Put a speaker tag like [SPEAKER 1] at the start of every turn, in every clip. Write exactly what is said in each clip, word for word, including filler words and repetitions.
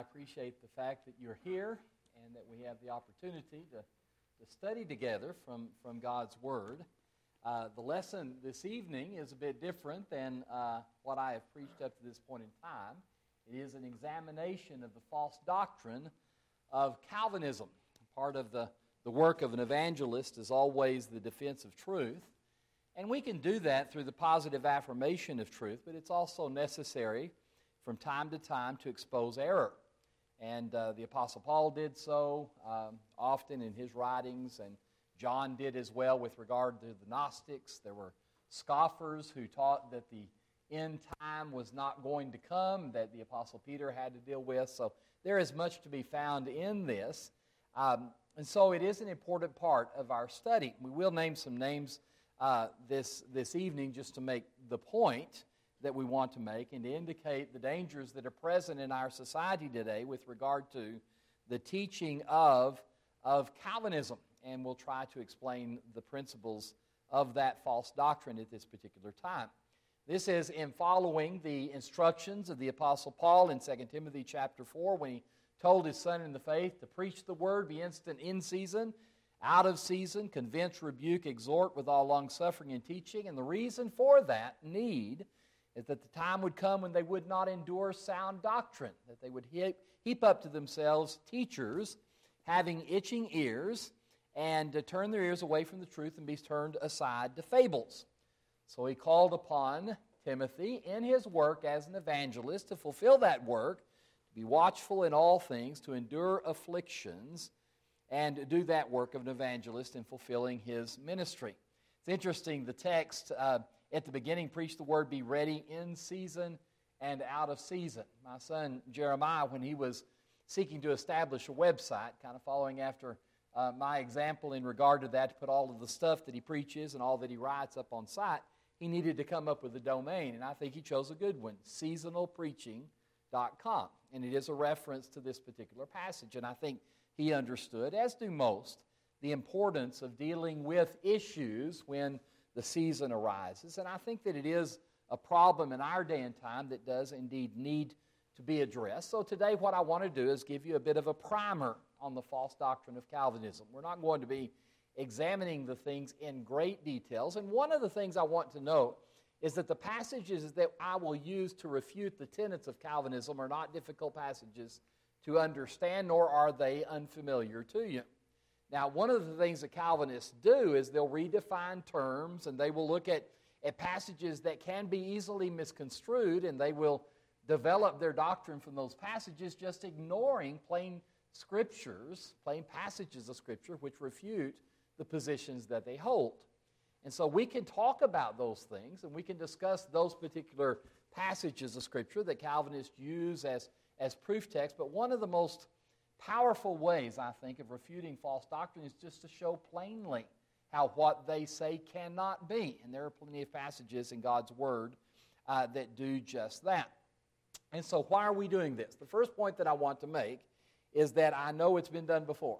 [SPEAKER 1] I appreciate the fact that you're here and that we have the opportunity to, to study together from, from God's Word. Uh, the lesson this evening is a bit different than uh, what I have preached up to this point in time. It is an examination of the false doctrine of Calvinism. Part of the, the work of an evangelist is always the defense of truth. And we can do that through the positive affirmation of truth, but it's also necessary from time to time to expose error. And uh, the Apostle Paul did so um, often in his writings, and John did as well with regard to the Gnostics. There were scoffers who taught that the end time was not going to come, that the Apostle Peter had to deal with. So there is much to be found in this. Um, and so it is an important part of our study. We will name some names uh, this, this evening just to make the point that we want to make and to indicate the dangers that are present in our society today with regard to the teaching of, of Calvinism. And we'll try to explain the principles of that false doctrine at this particular time. This is in following the instructions of the Apostle Paul in Second Timothy chapter four when he told his son in the faith to preach the word, be instant in season, out of season, convince, rebuke, exhort with all longsuffering and teaching. And the reason for that need is that the time would come when they would not endure sound doctrine, that they would heap, heap up to themselves teachers having itching ears and to turn their ears away from the truth and be turned aside to fables. So he called upon Timothy in his work as an evangelist to fulfill that work, to be watchful in all things, to endure afflictions, and to do that work of an evangelist in fulfilling his ministry. It's interesting, the text uh, at the beginning preached the word, be ready in season and out of season. My son Jeremiah, when he was seeking to establish a website, kind of following after uh, my example in regard to that, to put all of the stuff that he preaches and all that he writes up on site, he needed to come up with a domain, and I think he chose a good one, seasonal preaching dot com. And it is a reference to this particular passage, and I think he understood, as do most, the importance of dealing with issues when the season arises. And I think that it is a problem in our day and time that does indeed need to be addressed. So today what I want to do is give you a bit of a primer on the false doctrine of Calvinism. We're not going to be examining the things in great details. And one of the things I want to note is that the passages that I will use to refute the tenets of Calvinism are not difficult passages to understand, nor are they unfamiliar to you. Now, one of the things that Calvinists do is they'll redefine terms, and they will look at, at passages that can be easily misconstrued, and they will develop their doctrine from those passages, just ignoring plain scriptures, plain passages of Scripture, which refute the positions that they hold. And so we can talk about those things, and we can discuss those particular passages of Scripture that Calvinists use as, as proof text, but one of the most powerful ways, I think, of refuting false doctrine is just to show plainly how what they say cannot be. And there are plenty of passages in God's Word uh, that do just that. And so why are we doing this? The first point that I want to make is that I know it's been done before.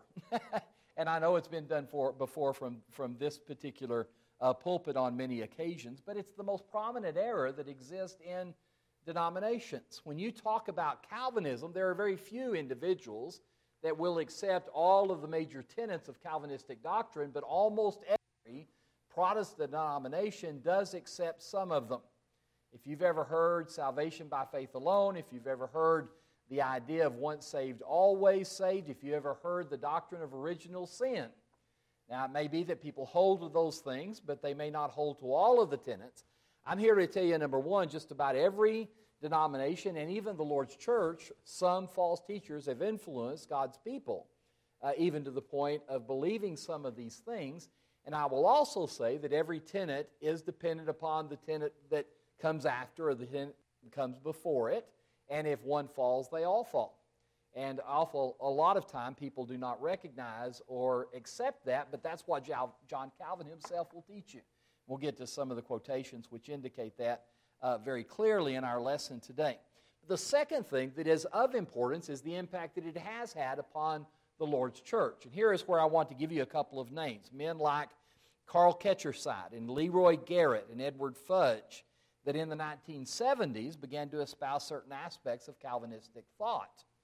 [SPEAKER 1] And I know it's been done for, before from, from this particular uh, pulpit on many occasions, but it's the most prominent error that exists in denominations. When you talk about Calvinism, there are very few individuals that will accept all of the major tenets of Calvinistic doctrine, but almost every Protestant denomination does accept some of them. If you've ever heard salvation by faith alone, if you've ever heard the idea of once saved, always saved, if you ever heard the doctrine of original sin. Now, it may be that people hold to those things, but they may not hold to all of the tenets. I'm here to tell you, number one, just about every denomination and even the Lord's church, some false teachers have influenced God's people, uh, even to the point of believing some of these things. And I will also say that every tenet is dependent upon the tenet that comes after or the tenet that comes before it. And if one falls, they all fall. And awful, a lot of time people do not recognize or accept that, but that's what John Calvin himself will teach you. We'll get to some of the quotations which indicate that uh, very clearly in our lesson today. The second thing that is of importance is the impact that it has had upon the Lord's church. And here is where I want to give you a couple of names. Men like Carl Ketcherside and Leroy Garrett and Edward Fudge that in the nineteen seventies began to espouse certain aspects of Calvinistic thought.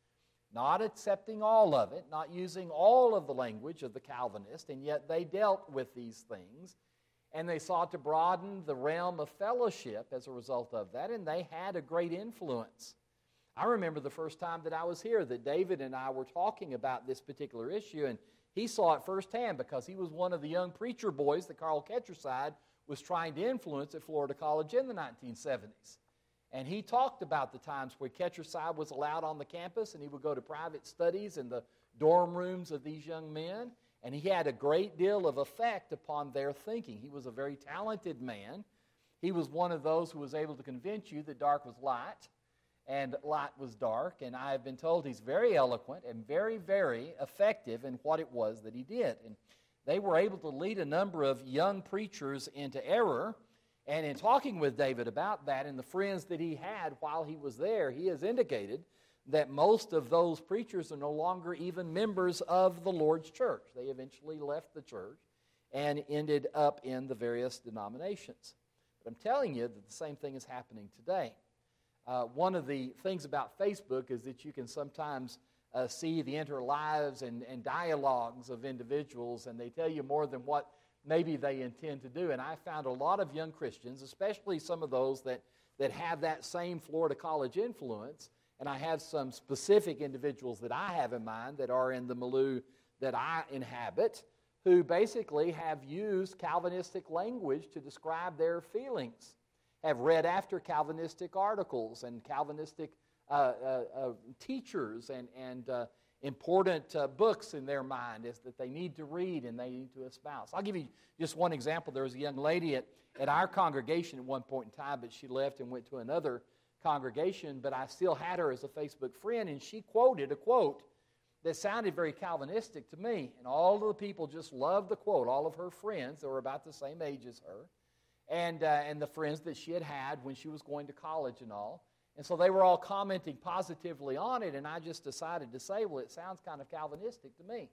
[SPEAKER 1] not accepting all of it, not using all of the language of the Calvinists, and yet they dealt with these things, and they sought to broaden the realm of fellowship as a result of that, and they had a great influence. I remember the first time that I was here that David and I were talking about this particular issue, and he saw it firsthand because he was one of the young preacher boys that Carl Ketcherside was trying to influence at Florida College in the nineteen seventies. And he talked about the times where Ketcherside was allowed on the campus, and he would go to private studies in the dorm rooms of these young men, and he had a great deal of effect upon their thinking. He was a very talented man. He was one of those who was able to convince you that dark was light and light was dark, and I have been told he's very eloquent and very, very effective in what it was that he did. And they were able to lead a number of young preachers into error. And in talking with David about that and the friends that he had while he was there, he has indicated that most of those preachers are no longer even members of the Lord's church. They eventually left the church and ended up in the various denominations. But I'm telling you that the same thing is happening today. Uh, one of the things about Facebook is that you can sometimes uh, see the inner lives and, and dialogues of individuals, and they tell you more than what maybe they intend to do. And I found a lot of young Christians, especially some of those that, that have that same Florida College influence, and I have some specific individuals that I have in mind that are in the milieu that I inhabit, who basically have used Calvinistic language to describe their feelings, have read after Calvinistic articles and Calvinistic uh, uh, uh, teachers and, and uh, important uh, books in their mind is that they need to read and they need to espouse. I'll give you just one example. There was a young lady at, at our congregation at one point in time, but she left and went to another congregation, but I still had her as a Facebook friend, and she quoted a quote that sounded very Calvinistic to me, and all of the people just loved the quote, all of her friends that were about the same age as her, and, uh, and the friends that she had had when she was going to college and all. And so they were all commenting positively on it, and I just decided to say, well, it sounds kind of Calvinistic to me.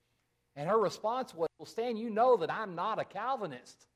[SPEAKER 1] And her response was, well, Stan, you know that I'm not a Calvinist.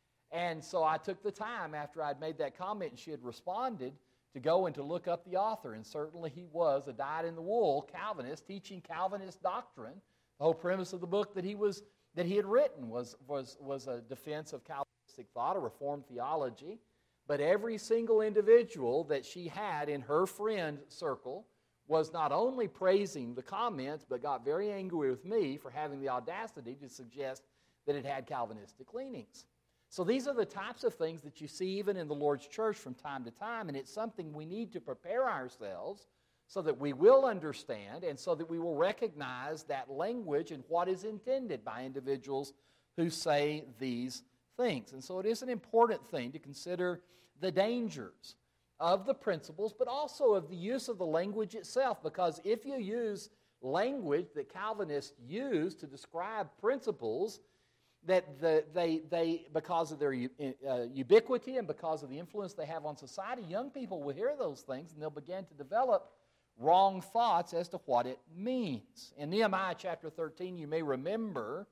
[SPEAKER 1] And so I took the time after I'd made that comment and she had responded to go and to look up the author. And certainly he was a dyed-in-the-wool Calvinist teaching Calvinist doctrine. The whole premise of the book that he was that he had written was, was, was a defense of Calvinistic thought, a Reformed theology. But every single individual that she had in her friend circle was not only praising the comments, but got very angry with me for having the audacity to suggest that it had Calvinistic leanings. So these are the types of things that you see even in the Lord's church from time to time, and it's something we need to prepare ourselves so that we will understand and so that we will recognize that language and what is intended by individuals who say these things. And so it is an important thing to consider the dangers of the principles, but also of the use of the language itself, because if you use language that Calvinists use to describe principles, that the, they, they, because of their uh, ubiquity and because of the influence they have on society, young people will hear those things and they'll begin to develop wrong thoughts as to what it means. In Nehemiah chapter thirteen, you may remember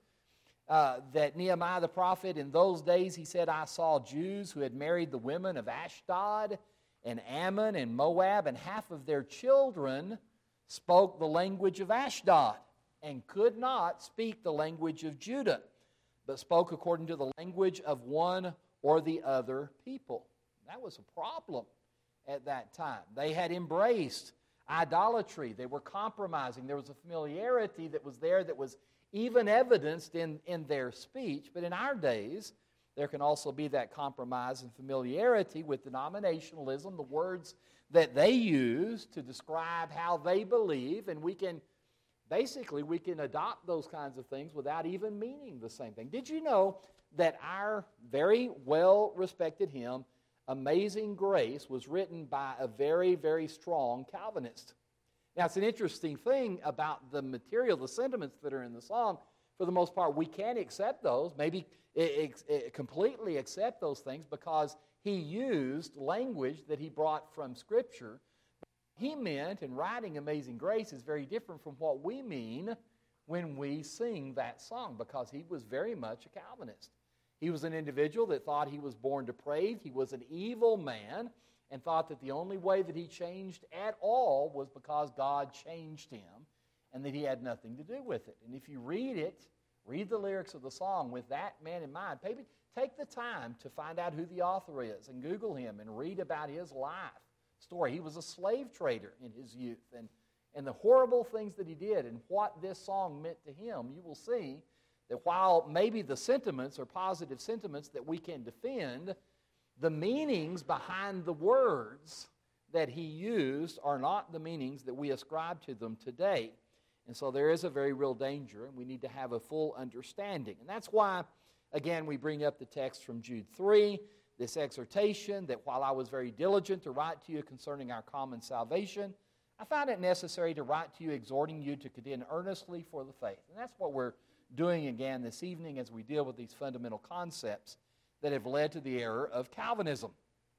[SPEAKER 1] Uh, that Nehemiah the prophet, in those days, he said, I saw Jews who had married the women of Ashdod and Ammon and Moab, and half of their children spoke the language of Ashdod and could not speak the language of Judah, but spoke according to the language of one or the other people. That was a problem at that time. They had embraced idolatry. They were compromising. There was a familiarity that was there that was even evidenced in, in their speech. But in our days, there can also be that compromise and familiarity with denominationalism, the words that they use to describe how they believe, and we can, basically, we can adopt those kinds of things without even meaning the same thing. Did you know that our very well-respected hymn, Amazing Grace, was written by a very, very strong Calvinist? Now, it's an interesting thing about the material, the sentiments that are in the song. For the most part, we can accept those, maybe it, it, completely accept those things because he used language that he brought from Scripture. He meant in writing Amazing Grace is very different from what we mean when we sing that song, because he was very much a Calvinist. He was an individual that thought he was born depraved. He was an evil man, and thought that the only way that he changed at all was because God changed him, and that he had nothing to do with it. And if you read it, read the lyrics of the song with that man in mind. Maybe take the time to find out who the author is and Google him and read about his life story. He was a slave trader in his youth, and, and the horrible things that he did and what this song meant to him. You will see that while maybe the sentiments are positive sentiments that we can defend, the meanings behind the words that he used are not the meanings that we ascribe to them today. And so there is a very real danger, and we need to have a full understanding. And that's why, again, we bring up the text from Jude three, this exhortation that while I was very diligent to write to you concerning our common salvation, I found it necessary to write to you exhorting you to contend earnestly for the faith. And that's what we're doing again this evening as we deal with these fundamental concepts that have led to the error of Calvinism,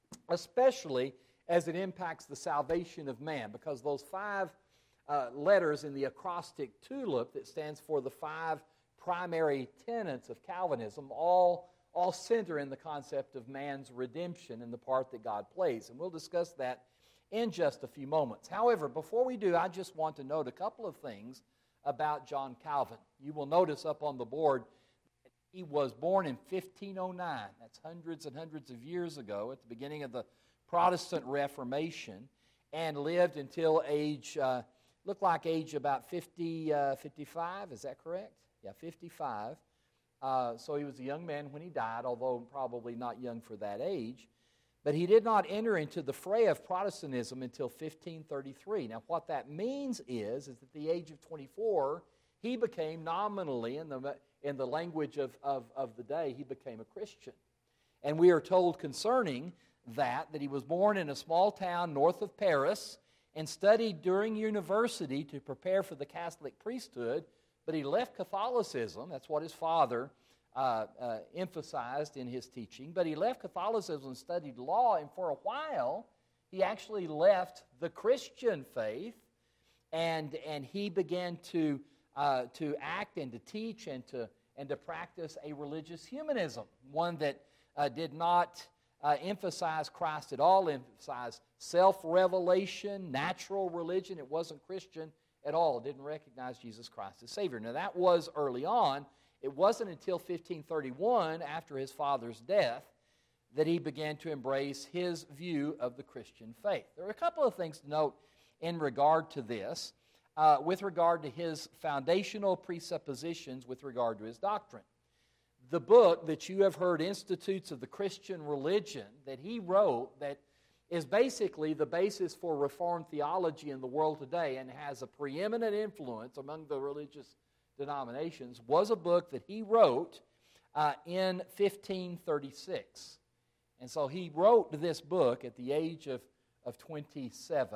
[SPEAKER 1] especially as it impacts the salvation of man, because those five uh, letters in the acrostic TULIP that stands for the five primary tenets of Calvinism all, all center in the concept of man's redemption and the part that God plays. And we'll discuss that in just a few moments. However, before we do, I just want to note a couple of things about John Calvin. You will notice up on the board that he was born in fifteen oh nine. That's hundreds and hundreds of years ago at the beginning of the Protestant Reformation, and lived until age, uh, looked like age about fifty, uh, fifty-five, is that correct? Yeah, fifty-five. Uh, so he was a young man when he died, although probably not young for that age. But he did not enter into the fray of Protestantism until fifteen thirty-three. Now, what that means is, is at the age of twenty-four, he became nominally, in the, in the language of, of, of the day, he became a Christian. And we are told concerning that, that he was born in a small town north of Paris and studied during university to prepare for the Catholic priesthood, but he left Catholicism. That's what his father Uh, uh, emphasized in his teaching, but he left Catholicism and studied law, and for a while he actually left the Christian faith, and and he began to uh, to act and to teach and to and to practice a religious humanism, one that uh, did not uh, emphasize Christ at all, emphasized self-revelation, natural religion. It wasn't Christian at all. It didn't recognize Jesus Christ as Savior. Now that was early on. It wasn't until fifteen thirty-one, after his father's death, that he began to embrace his view of the Christian faith. There are a couple of things to note in regard to this, uh, with regard to his foundational presuppositions with regard to his doctrine. The book that you have heard, Institutes of the Christian Religion, that he wrote, that is basically the basis for Reformed theology in the world today and has a preeminent influence among the religious denominations, was a book that he wrote uh, in fifteen thirty-six. And so he wrote this book at the age of, of twenty-seven.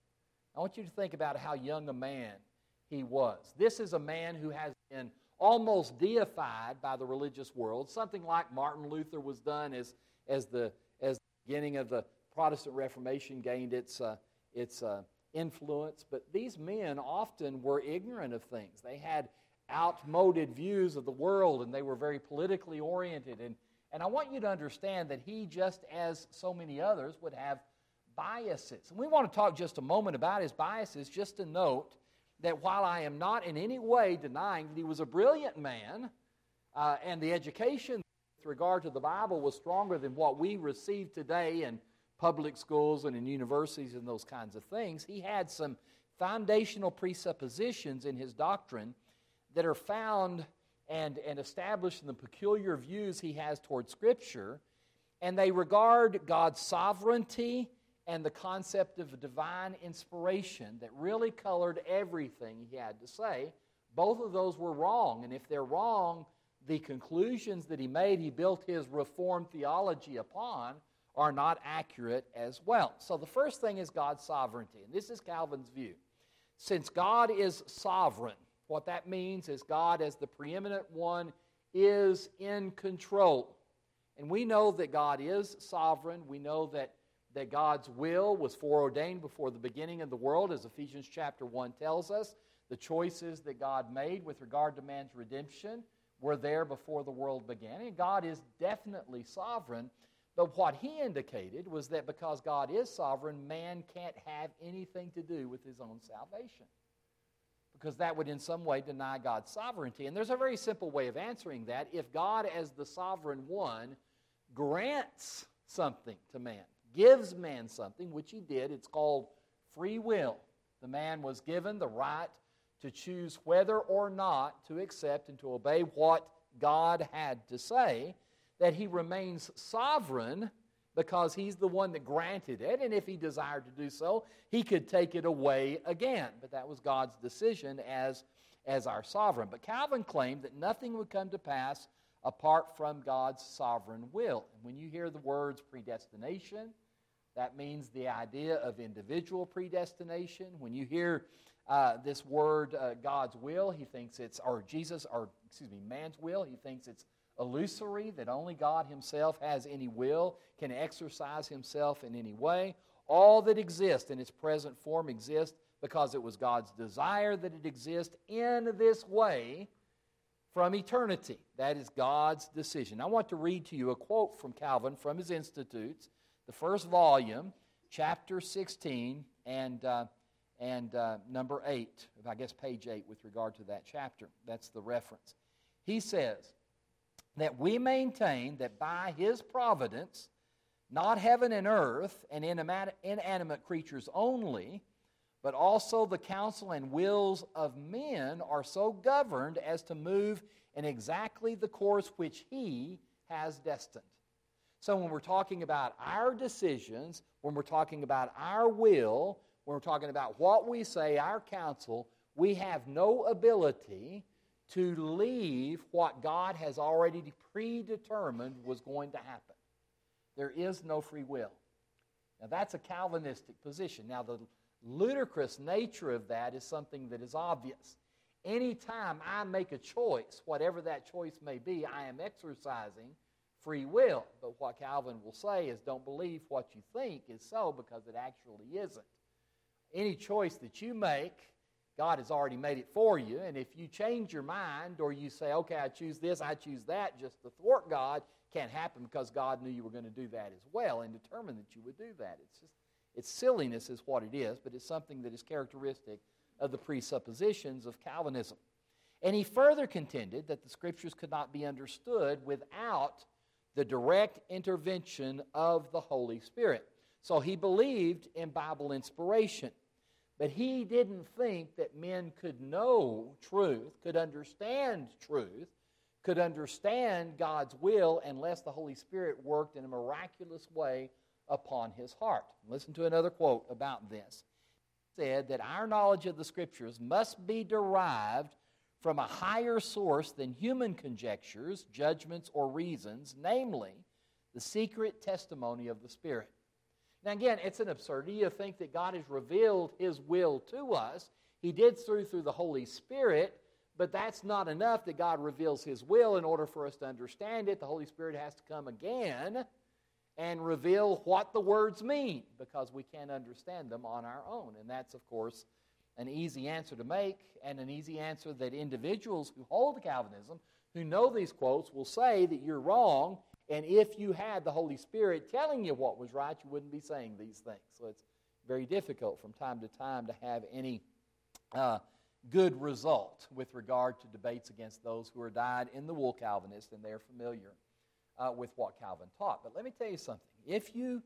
[SPEAKER 1] I want you to think about how young a man he was. This is a man who has been almost deified by the religious world, something like Martin Luther was done as, as, the, as the beginning of the Protestant Reformation gained its, uh, its uh, influence. But these men often were ignorant of things. They had outmoded views of the world, and they were very politically oriented. And, and I want you to understand that he, just as so many others, would have biases. And we want to talk just a moment about his biases, just to note that while I am not in any way denying that he was a brilliant man, uh, and the education with regard to the Bible was stronger than what we receive today in public schools and in universities and those kinds of things, he had some foundational presuppositions in his doctrine that are found and, and established in the peculiar views he has toward Scripture, and they regard God's sovereignty and the concept of divine inspiration that really colored everything he had to say. Both of those were wrong, and if they're wrong, the conclusions that he made, he built his Reformed theology upon, are not accurate as well. So the first thing is God's sovereignty, and this is Calvin's view. Since God is sovereign, what that means is God, as the preeminent one, is in control. And we know that God is sovereign. We know that, that God's will was foreordained before the beginning of the world, as Ephesians chapter one tells us. The choices that God made with regard to man's redemption were there before the world began. And God is definitely sovereign. But what he indicated was that because God is sovereign, man can't have anything to do with his own salvation, because that would in some way deny God's sovereignty. And there's a very simple way of answering that. If God, as the sovereign one, grants something to man, gives man something, which he did, it's called free will. The man was given the right to choose whether or not to accept and to obey what God had to say, that he remains sovereign because he's the one that granted it, and if he desired to do so, he could take it away again. But that was God's decision as, as our sovereign. But Calvin claimed that nothing would come to pass apart from God's sovereign will. And when you hear the words predestination, that means the idea of individual predestination. When you hear uh, this word, uh, God's will, he thinks it's, or Jesus, or excuse me, man's will, he thinks it's illusory, that only God himself has any will, can exercise himself in any way. All that exists in its present form exists because it was God's desire that it exist in this way from eternity. That is God's decision. I want to read to you a quote from Calvin from his Institutes, the first volume, chapter sixteen, and uh, and uh, number eight, I guess page eight with regard to that chapter. That's the reference. He says that we maintain that by his providence, not heaven and earth and inanimate creatures only, but also the counsel and wills of men are so governed as to move in exactly the course which he has destined. So when we're talking about our decisions, when we're talking about our will, when we're talking about what we say, our counsel, we have no ability to leave what God has already predetermined was going to happen. There is no free will. Now that's a Calvinistic position. Now the ludicrous nature of that is something that is obvious. Anytime I make a choice, whatever that choice may be, I am exercising free will. But what Calvin will say is don't believe what you think is so, because it actually isn't. Any choice that you make, God has already made it for you, and if you change your mind or you say, okay, I choose this, I choose that, just to thwart God, can't happen because God knew you were going to do that as well and determined that you would do that. It's just, it's silliness is what it is, but it's something that is characteristic of the presuppositions of Calvinism. And he further contended that the Scriptures could not be understood without the direct intervention of the Holy Spirit. So he believed in Bible inspiration. But he didn't think that men could know truth, could understand truth, could understand God's will unless the Holy Spirit worked in a miraculous way upon his heart. Listen to another quote about this. He said that our knowledge of the Scriptures must be derived from a higher source than human conjectures, judgments, or reasons, namely the secret testimony of the Spirit. Now again, it's an absurdity to think that God has revealed his will to us. He did through through the Holy Spirit, but that's not enough that God reveals his will. In order for us to understand it, the Holy Spirit has to come again and reveal what the words mean, because we can't understand them on our own. And that's, of course, an easy answer to make, and an easy answer that individuals who hold Calvinism, who know these quotes, will say that you're wrong. And if you had the Holy Spirit telling you what was right, you wouldn't be saying these things. So it's very difficult from time to time to have any uh, good result with regard to debates against those who are dyed in the wool Calvinists, and they're familiar uh, with what Calvin taught. But let me tell you something. If you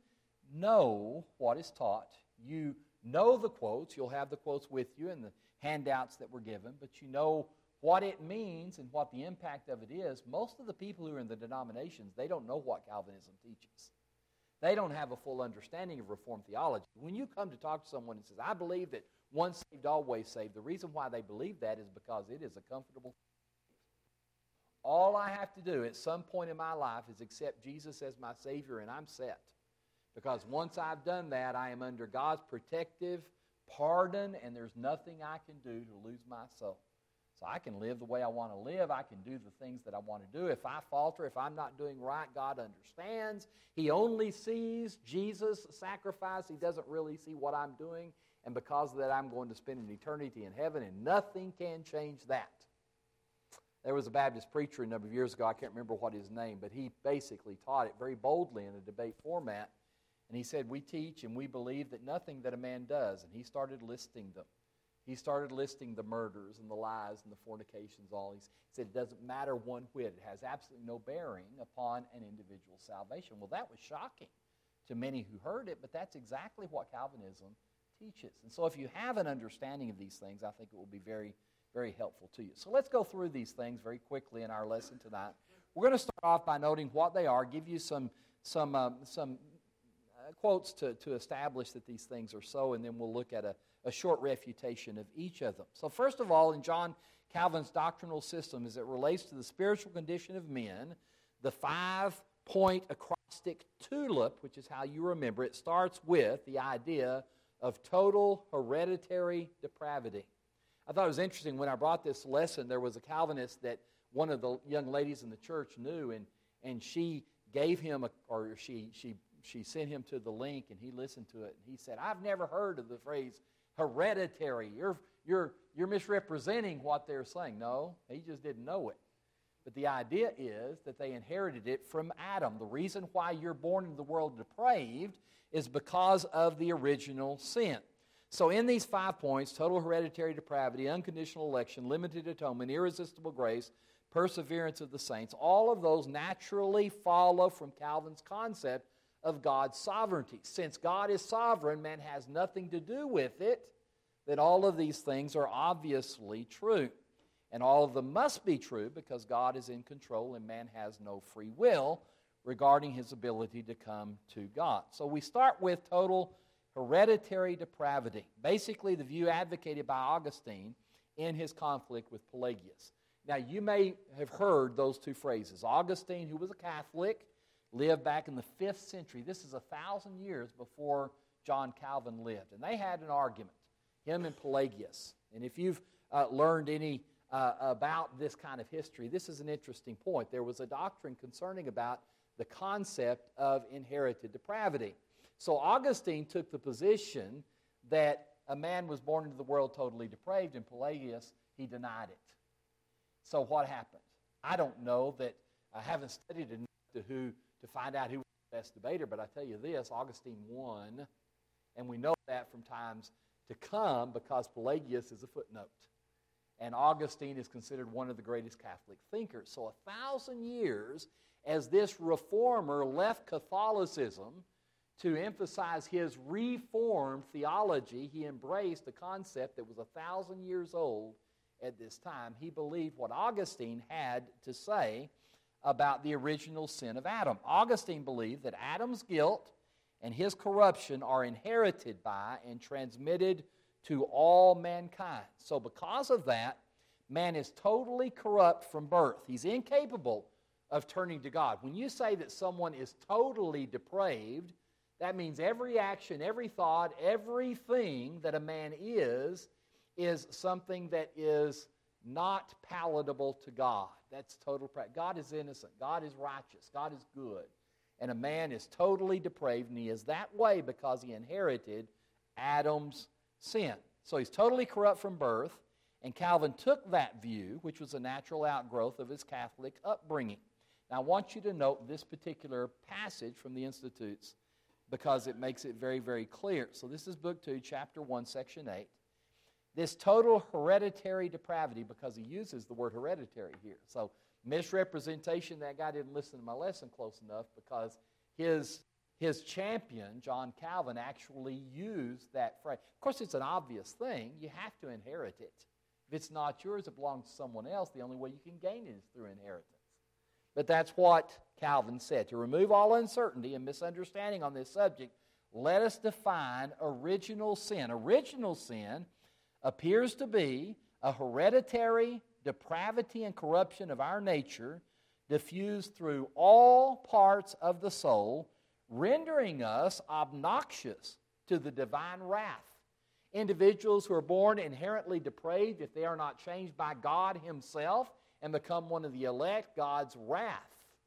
[SPEAKER 1] know what is taught, you know the quotes, you'll have the quotes with you and the handouts that were given, but you know what it means and what the impact of it is. Most of the people who are in the denominations, they don't know what Calvinism teaches. They don't have a full understanding of Reformed theology. When you come to talk to someone and says, I believe that once saved, always saved, the reason why they believe that is because it is a comfortable thing. All I have to do at some point in my life is accept Jesus as my Savior, and I'm set. Because once I've done that, I am under God's protective pardon, and there's nothing I can do to lose my soul. So I can live the way I want to live. I can do the things that I want to do. If I falter, if I'm not doing right, God understands. He only sees Jesus' sacrifice. He doesn't really see what I'm doing. And because of that, I'm going to spend an eternity in heaven, and nothing can change that. There was a Baptist preacher a number of years ago, I can't remember what his name, but he basically taught it very boldly in a debate format. And he said, we teach and we believe that nothing that a man does, and he started listing them. He started listing the murders and the lies and the fornications, all. He said it doesn't matter one whit. It has absolutely no bearing upon an individual's salvation. Well, that was shocking to many who heard it, but that's exactly what Calvinism teaches. And so if you have an understanding of these things, I think it will be very, very helpful to you. So let's go through these things very quickly in our lesson tonight. We're going to start off by noting what they are, give you some, some, um, some uh, quotes to, to establish that these things are so, and then we'll look at a a short refutation of each of them. So first of all, in John Calvin's doctrinal system, as it relates to the spiritual condition of men, the five-point acrostic TULIP, which is how you remember it, starts with the idea of total hereditary depravity. I thought it was interesting when I brought this lesson, there was a Calvinist that one of the young ladies in the church knew, and, and she gave him, a, or she, she, she sent him to the link, and he listened to it, and he said, I've never heard of the phrase hereditary. You're, you're, you're misrepresenting what they're saying. No, he just didn't know it. But the idea is that they inherited it from Adam. The reason why you're born into the world depraved is because of the original sin. So in these five points, total hereditary depravity, unconditional election, limited atonement, irresistible grace, perseverance of the saints, all of those naturally follow from Calvin's concept of God's sovereignty. Since God is sovereign, man has nothing to do with it, that all of these things are obviously true. And all of them must be true because God is in control and man has no free will regarding his ability to come to God. So we start with total hereditary depravity. Basically, the view advocated by Augustine in his conflict with Pelagius. Now, you may have heard those two phrases. Augustine, who was a Catholic, lived back in the fifth century. This is a thousand years before John Calvin lived. And they had an argument, him and Pelagius. And if you've uh, learned any uh, about this kind of history, this is an interesting point. There was a doctrine concerning about the concept of inherited depravity. So Augustine took the position that a man was born into the world totally depraved, and Pelagius, he denied it. So what happened? I don't know that I haven't studied enough to who to find out who was the best debater, but I tell you this, Augustine won, and we know that from times to come because Pelagius is a footnote. And Augustine is considered one of the greatest Catholic thinkers. So a thousand years as this reformer left Catholicism to emphasize his reformed theology, he embraced a concept that was a thousand years old at this time. He believed what Augustine had to say about the original sin of Adam. Augustine believed that Adam's guilt and his corruption are inherited by and transmitted to all mankind. So because of that, man is totally corrupt from birth. He's incapable of turning to God. When you say that someone is totally depraved, that means every action, every thought, everything that a man is, is something that is not palatable to God. That's total depravity. God is innocent. God is righteous. God is good. And a man is totally depraved, and he is that way because he inherited Adam's sin. So he's totally corrupt from birth, and Calvin took that view, which was a natural outgrowth of his Catholic upbringing. Now I want you to note this particular passage from the Institutes because it makes it very, very clear. So this is Book two, Chapter one, Section eight. This total hereditary depravity, because he uses the word hereditary here. So misrepresentation, that guy didn't listen to my lesson close enough because his, his champion, John Calvin, actually used that phrase. Of course, it's an obvious thing. You have to inherit it. If it's not yours, it belongs to someone else. The only way you can gain it is through inheritance. But that's what Calvin said. To remove all uncertainty and misunderstanding on this subject, let us define original sin. Original sin appears to be a hereditary depravity and corruption of our nature diffused through all parts of the soul, rendering us obnoxious to the divine wrath. Individuals who are born inherently depraved, if they are not changed by God himself and become one of the elect, God's wrath.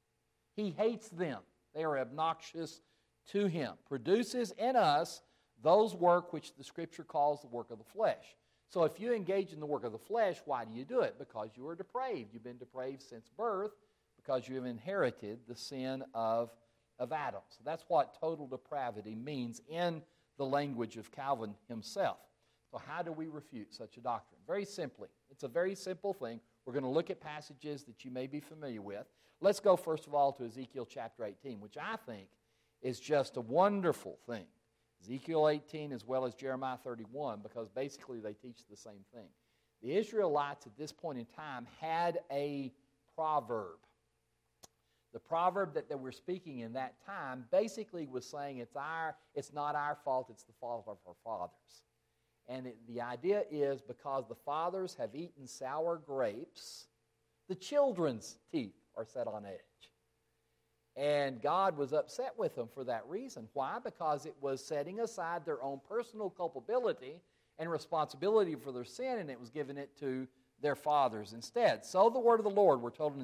[SPEAKER 1] He hates them. They are obnoxious to him. Produces in us those work which the Scripture calls the work of the flesh. So if you engage in the work of the flesh, why do you do it? Because you are depraved. You've been depraved since birth because you have inherited the sin of, of Adam. So that's what total depravity means in the language of Calvin himself. So how do we refute such a doctrine? Very simply. It's a very simple thing. We're going to look at passages that you may be familiar with. Let's go first of all to Ezekiel chapter eighteen, which I think is just a wonderful thing. Ezekiel eighteen as well as Jeremiah thirty-one, because basically they teach the same thing. The Israelites at this point in time had a proverb. The proverb that they were speaking in that time basically was saying it's our, it's not our fault, it's the fault of our fathers. And it, the idea is because the fathers have eaten sour grapes, the children's teeth are set on edge. And God was upset with them for that reason. Why? Because it was setting aside their own personal culpability and responsibility for their sin, and it was giving it to their fathers instead. So the word of the Lord, we're told in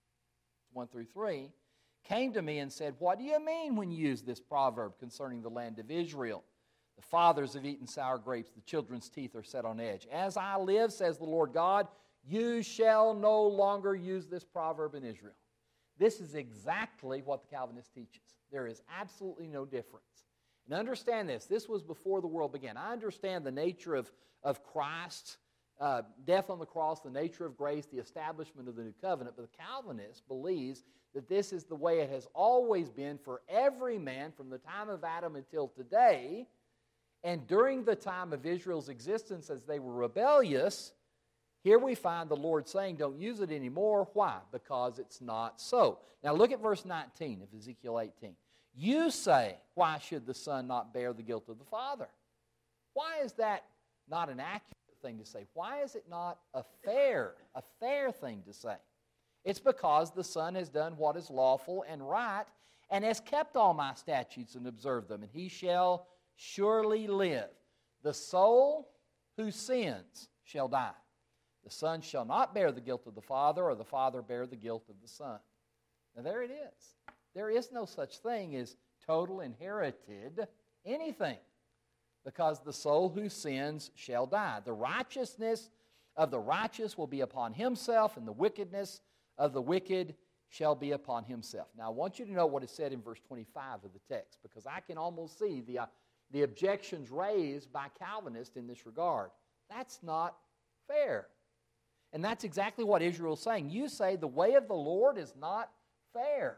[SPEAKER 1] one through three, came to me and said, what do you mean when you use this proverb concerning the land of Israel? The fathers have eaten sour grapes, the children's teeth are set on edge. As I live, says the Lord God, you shall no longer use this proverb in Israel. This is exactly what the Calvinist teaches. There is absolutely no difference. And understand this, this was before the world began. I understand the nature of, of Christ's uh, death on the cross, the nature of grace, the establishment of the new covenant, but the Calvinist believes that this is the way it has always been for every man from the time of Adam until today. And during the time of Israel's existence as they were rebellious, here we find the Lord saying, don't use it anymore. Why? Because it's not so. Now look at verse nineteen of Ezekiel eighteen. You say, why should the son not bear the guilt of the father? Why is that not an accurate thing to say? Why is it not a fair, a fair thing to say? It's because the son has done what is lawful and right and has kept all my statutes and observed them, and he shall surely live. The soul who sins shall die. The son shall not bear the guilt of the father, or the father bear the guilt of the son. Now there it is. There is no such thing as total inherited anything, because the soul who sins shall die. The righteousness of the righteous will be upon himself, and the wickedness of the wicked shall be upon himself. Now I want you to know what is said in verse twenty-five of the text, because I can almost see the, uh, the objections raised by Calvinists in this regard. That's not fair. And that's exactly what Israel is saying. You say the way of the Lord is not fair.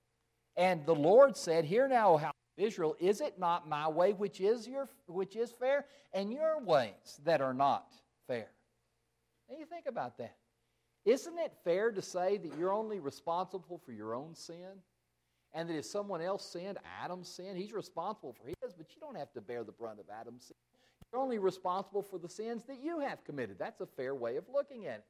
[SPEAKER 1] And the Lord said, hear now, O house of Israel, is it not my way which is your which is fair, and your ways that are not fair? Now you think about that. Isn't it fair to say that you're only responsible for your own sin? And that if someone else sinned, Adam sinned, he's responsible for his, but you don't have to bear the brunt of Adam's sin. You're only responsible for the sins that you have committed. That's a fair way of looking at it.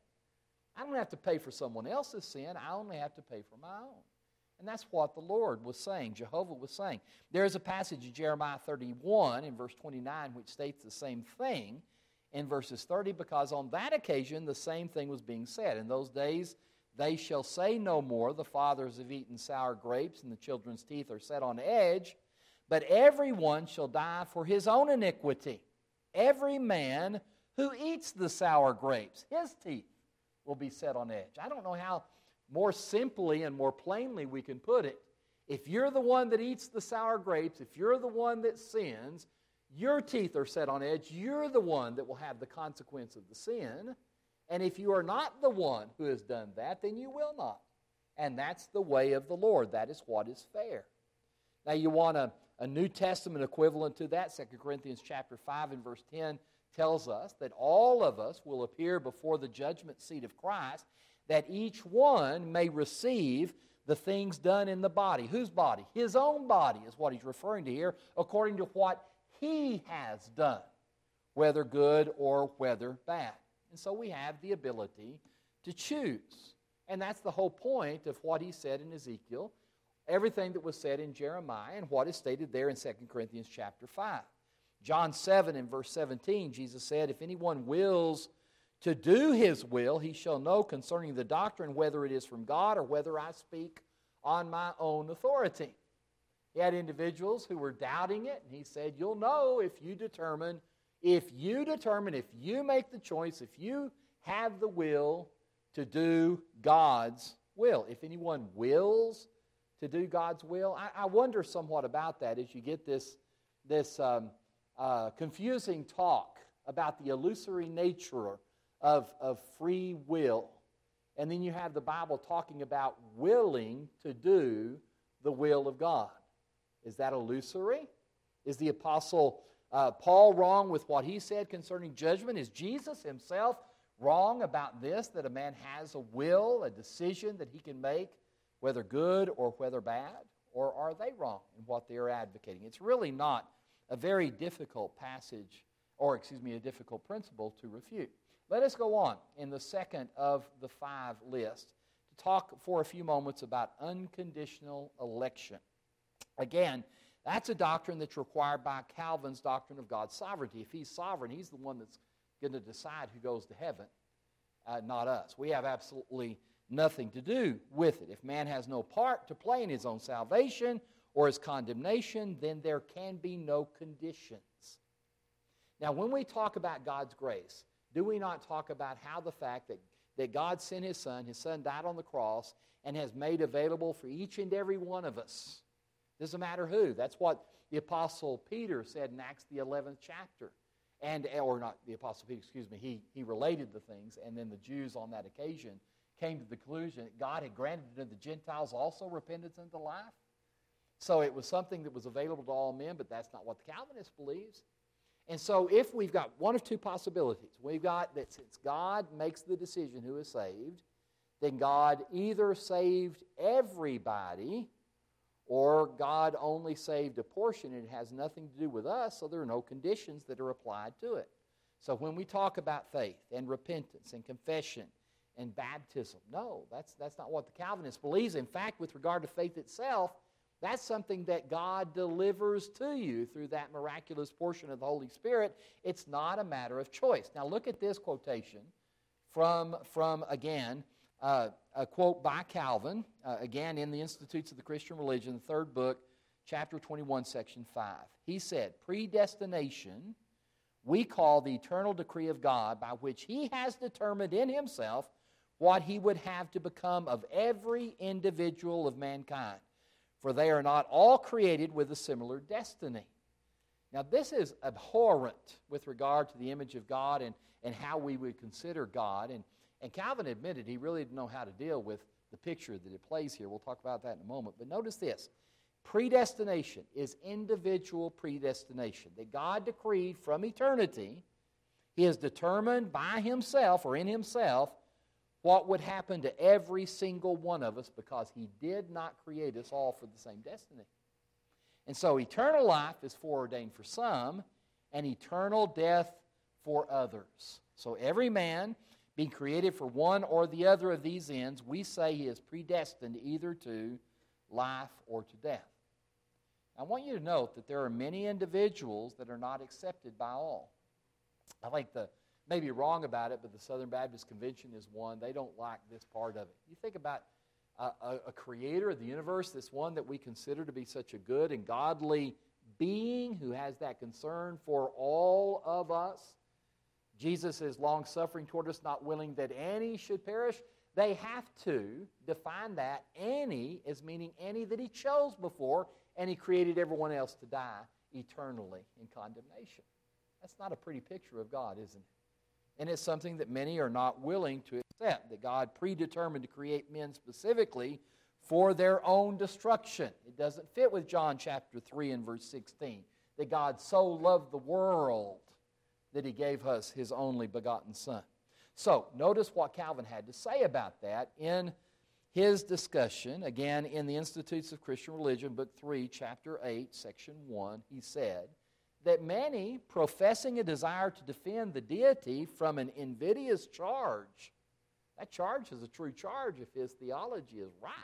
[SPEAKER 1] I don't have to pay for someone else's sin. I only have to pay for my own. And that's what the Lord was saying, Jehovah was saying. There is a passage in Jeremiah thirty-one in verse twenty-nine which states the same thing in verses thirty, because on that occasion the same thing was being said. In those days they shall say no more, the fathers have eaten sour grapes and the children's teeth are set on edge, but everyone shall die for his own iniquity. Every man who eats the sour grapes, his teeth will be set on edge. I don't know how more simply and more plainly we can put it. If you're the one that eats the sour grapes, if you're the one that sins, your teeth are set on edge. You're the one that will have the consequence of the sin. And if you are not the one who has done that, then you will not. And that's the way of the Lord. That is what is fair. Now you want a, a New Testament equivalent to that. Second Corinthians chapter five and verse ten tells us that all of us will appear before the judgment seat of Christ, that each one may receive the things done in the body. Whose body? His own body is what he's referring to here, according to what he has done, whether good or whether bad. And so we have the ability to choose. And that's the whole point of what he said in Ezekiel, everything that was said in Jeremiah, and what is stated there in Second Corinthians chapter five. John seven and verse seventeen, Jesus said, if anyone wills to do his will, he shall know concerning the doctrine whether it is from God or whether I speak on my own authority. He had individuals who were doubting it, and he said, you'll know if you determine if you determine, if you make the choice, if you have the will to do God's will, if anyone wills to do God's will, I, I wonder somewhat about that as you get this, this um, uh, confusing talk about the illusory nature of, of free will. And then you have the Bible talking about willing to do the will of God. Is that illusory? Is the Apostle uh, Paul wrong with what he said concerning judgment? Is Jesus himself wrong about this, that a man has a will, a decision that he can make, whether good or whether bad? Or are they wrong in what they're advocating? It's really not a very difficult passage, or excuse me, a difficult principle to refute. Let us go on in the second of the five lists to talk for a few moments about unconditional election. Again, that's a doctrine that's required by Calvin's doctrine of God's sovereignty. If he's sovereign, he's the one that's going to decide who goes to heaven, uh, not us. We have absolutely nothing to do with it. If man has no part to play in his own salvation or his condemnation, then there can be no conditions. Now, when we talk about God's grace, do we not talk about how the fact that, that God sent His Son, His Son died on the cross, and has made available for each and every one of us? Doesn't matter who. That's what the Apostle Peter said in Acts the eleventh chapter. And, or not the Apostle Peter, excuse me, he, he related the things, and then the Jews on that occasion came to the conclusion that God had granted to the Gentiles also repentance unto life. So it was something that was available to all men, but that's not what the Calvinist believes. And so if we've got one of two possibilities, we've got that since God makes the decision who is saved, then God either saved everybody or God only saved a portion and it has nothing to do with us, so there are no conditions that are applied to it. So when we talk about faith and repentance and confession and baptism, no, that's, that's not what the Calvinist believes. In fact, with regard to faith itself, that's something that God delivers to you through that miraculous portion of the Holy Spirit. It's not a matter of choice. Now look at this quotation from, from again, uh, a quote by Calvin, uh, again in the Institutes of the Christian Religion, the third book, chapter twenty-one, section five. He said, predestination we call the eternal decree of God by which He has determined in Himself what He would have to become of every individual of mankind. For they are not all created with a similar destiny. Now, this is abhorrent with regard to the image of God and, and how we would consider God. And, and Calvin admitted he really didn't know how to deal with the picture that it plays here. We'll talk about that in a moment. But notice this. Predestination is individual predestination. That God decreed from eternity, He has determined by Himself or in Himself what would happen to every single one of us because He did not create us all for the same destiny. And so eternal life is foreordained for some and eternal death for others. So every man being created for one or the other of these ends, we say he is predestined either to life or to death. I want you to note that there are many individuals that are not accepted by all. I think the may be wrong about it, but the Southern Baptist Convention is one. They don't like this part of it. You think about a, a, a creator of the universe, this one that we consider to be such a good and godly being who has that concern for all of us. Jesus is long-suffering toward us, not willing that any should perish. They have to define that any as meaning any that He chose before, and He created everyone else to die eternally in condemnation. That's not a pretty picture of God, isn't it? And it's something that many are not willing to accept, that God predetermined to create men specifically for their own destruction. It doesn't fit with John chapter three and verse sixteen, that God so loved the world that He gave us His only begotten Son. So, notice what Calvin had to say about that in his discussion, again in the Institutes of Christian Religion, book three, chapter eight, section one. He said that many, professing a desire to defend the deity from an invidious charge, that charge is a true charge if his theology is right.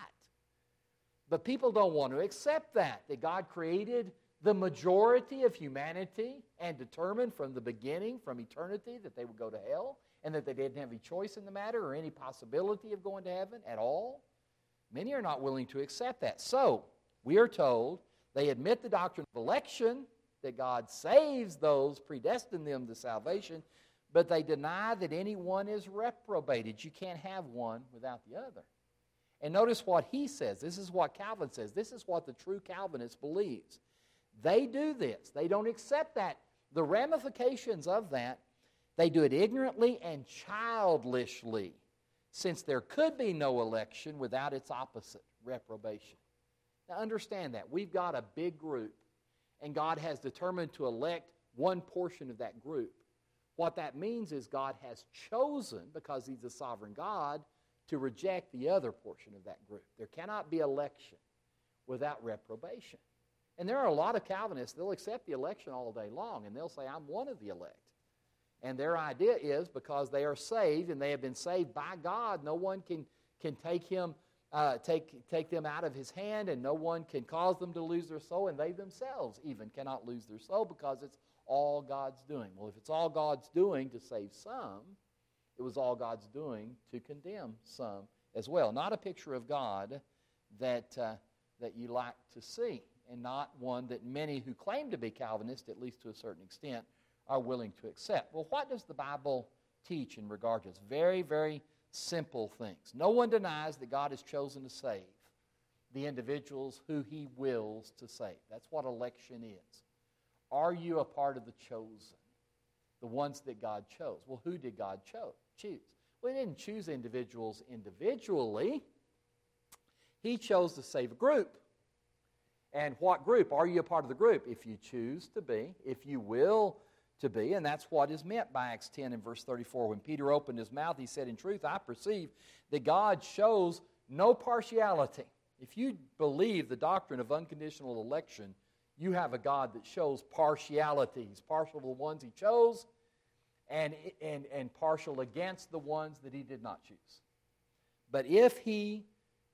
[SPEAKER 1] But people don't want to accept that, that God created the majority of humanity and determined from the beginning, from eternity, that they would go to hell and that they didn't have any choice in the matter or any possibility of going to heaven at all. Many are not willing to accept that. So, we are told they admit the doctrine of election, that God saves those, predestined them to salvation, but they deny that anyone is reprobated. You can't have one without the other. And notice what he says. This is what Calvin says. This is what the true Calvinist believes. They do this. They don't accept that. The ramifications of that, they do it ignorantly and childishly, since there could be no election without its opposite, reprobation. Now understand that. We've got a big group, and God has determined to elect one portion of that group. What that means is God has chosen, because He's a sovereign God, to reject the other portion of that group. There cannot be election without reprobation. And there are a lot of Calvinists, they'll accept the election all day long, and they'll say, I'm one of the elect. And their idea is because they are saved, and they have been saved by God, no one can, can take him, uh, take, take them out of His hand, and no one can cause them to lose their soul, and they themselves even cannot lose their soul because it's all God's doing. Well, if it's all God's doing to save some, it was all God's doing to condemn some as well. Not a picture of God that, uh, that you like to see, and not one that many who claim to be Calvinist, at least to a certain extent, are willing to accept. Well, what does the Bible teach in regard to this? Very, very simple things. No one denies that God has chosen to save the individuals who He wills to save. That's what election is. Are you a part of the chosen? The ones that God chose. Well, who did God cho- choose? Well, He didn't choose individuals individually. He chose to save a group. And what group? Are you a part of the group? If you choose to be, if you will to be, and that's what is meant by Acts ten and verse thirty-four. When Peter opened his mouth, he said, in truth, I perceive that God shows no partiality. If you believe the doctrine of unconditional election, you have a God that shows partiality. He's partial to the ones He chose and, and, and partial against the ones that He did not choose. But if He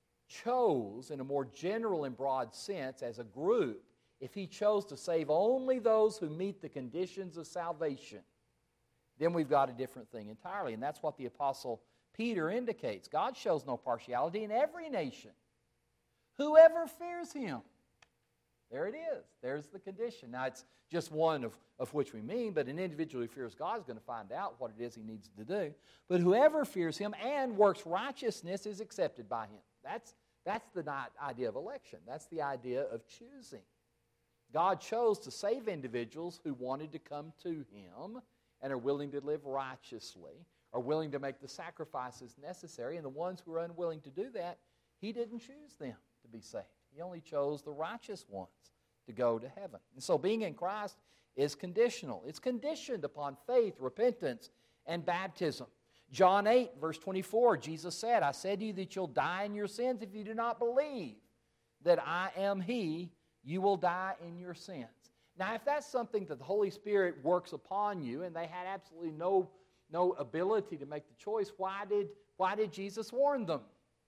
[SPEAKER 1] chose, in a more general and broad sense, as a group, if He chose to save only those who meet the conditions of salvation, then we've got a different thing entirely. And that's what the Apostle Peter indicates. God shows no partiality in every nation. Whoever fears Him. There it is. There's the condition. Now, it's just one of, of which we mean, but an individual who fears God is going to find out what it is he needs to do. But whoever fears Him and works righteousness is accepted by Him. That's, that's the idea of election. That's the idea of choosing. God chose to save individuals who wanted to come to Him and are willing to live righteously, are willing to make the sacrifices necessary, and the ones who are unwilling to do that, He didn't choose them to be saved. He only chose the righteous ones to go to heaven. And so being in Christ is conditional. It's conditioned upon faith, repentance, and baptism. John eight, verse twenty-four, Jesus said, I said to you that you'll die in your sins if you do not believe that I am He, you will die in your sins. Now, if that's something that the Holy Spirit works upon you and they had absolutely no, no ability to make the choice, why did, why did Jesus warn them?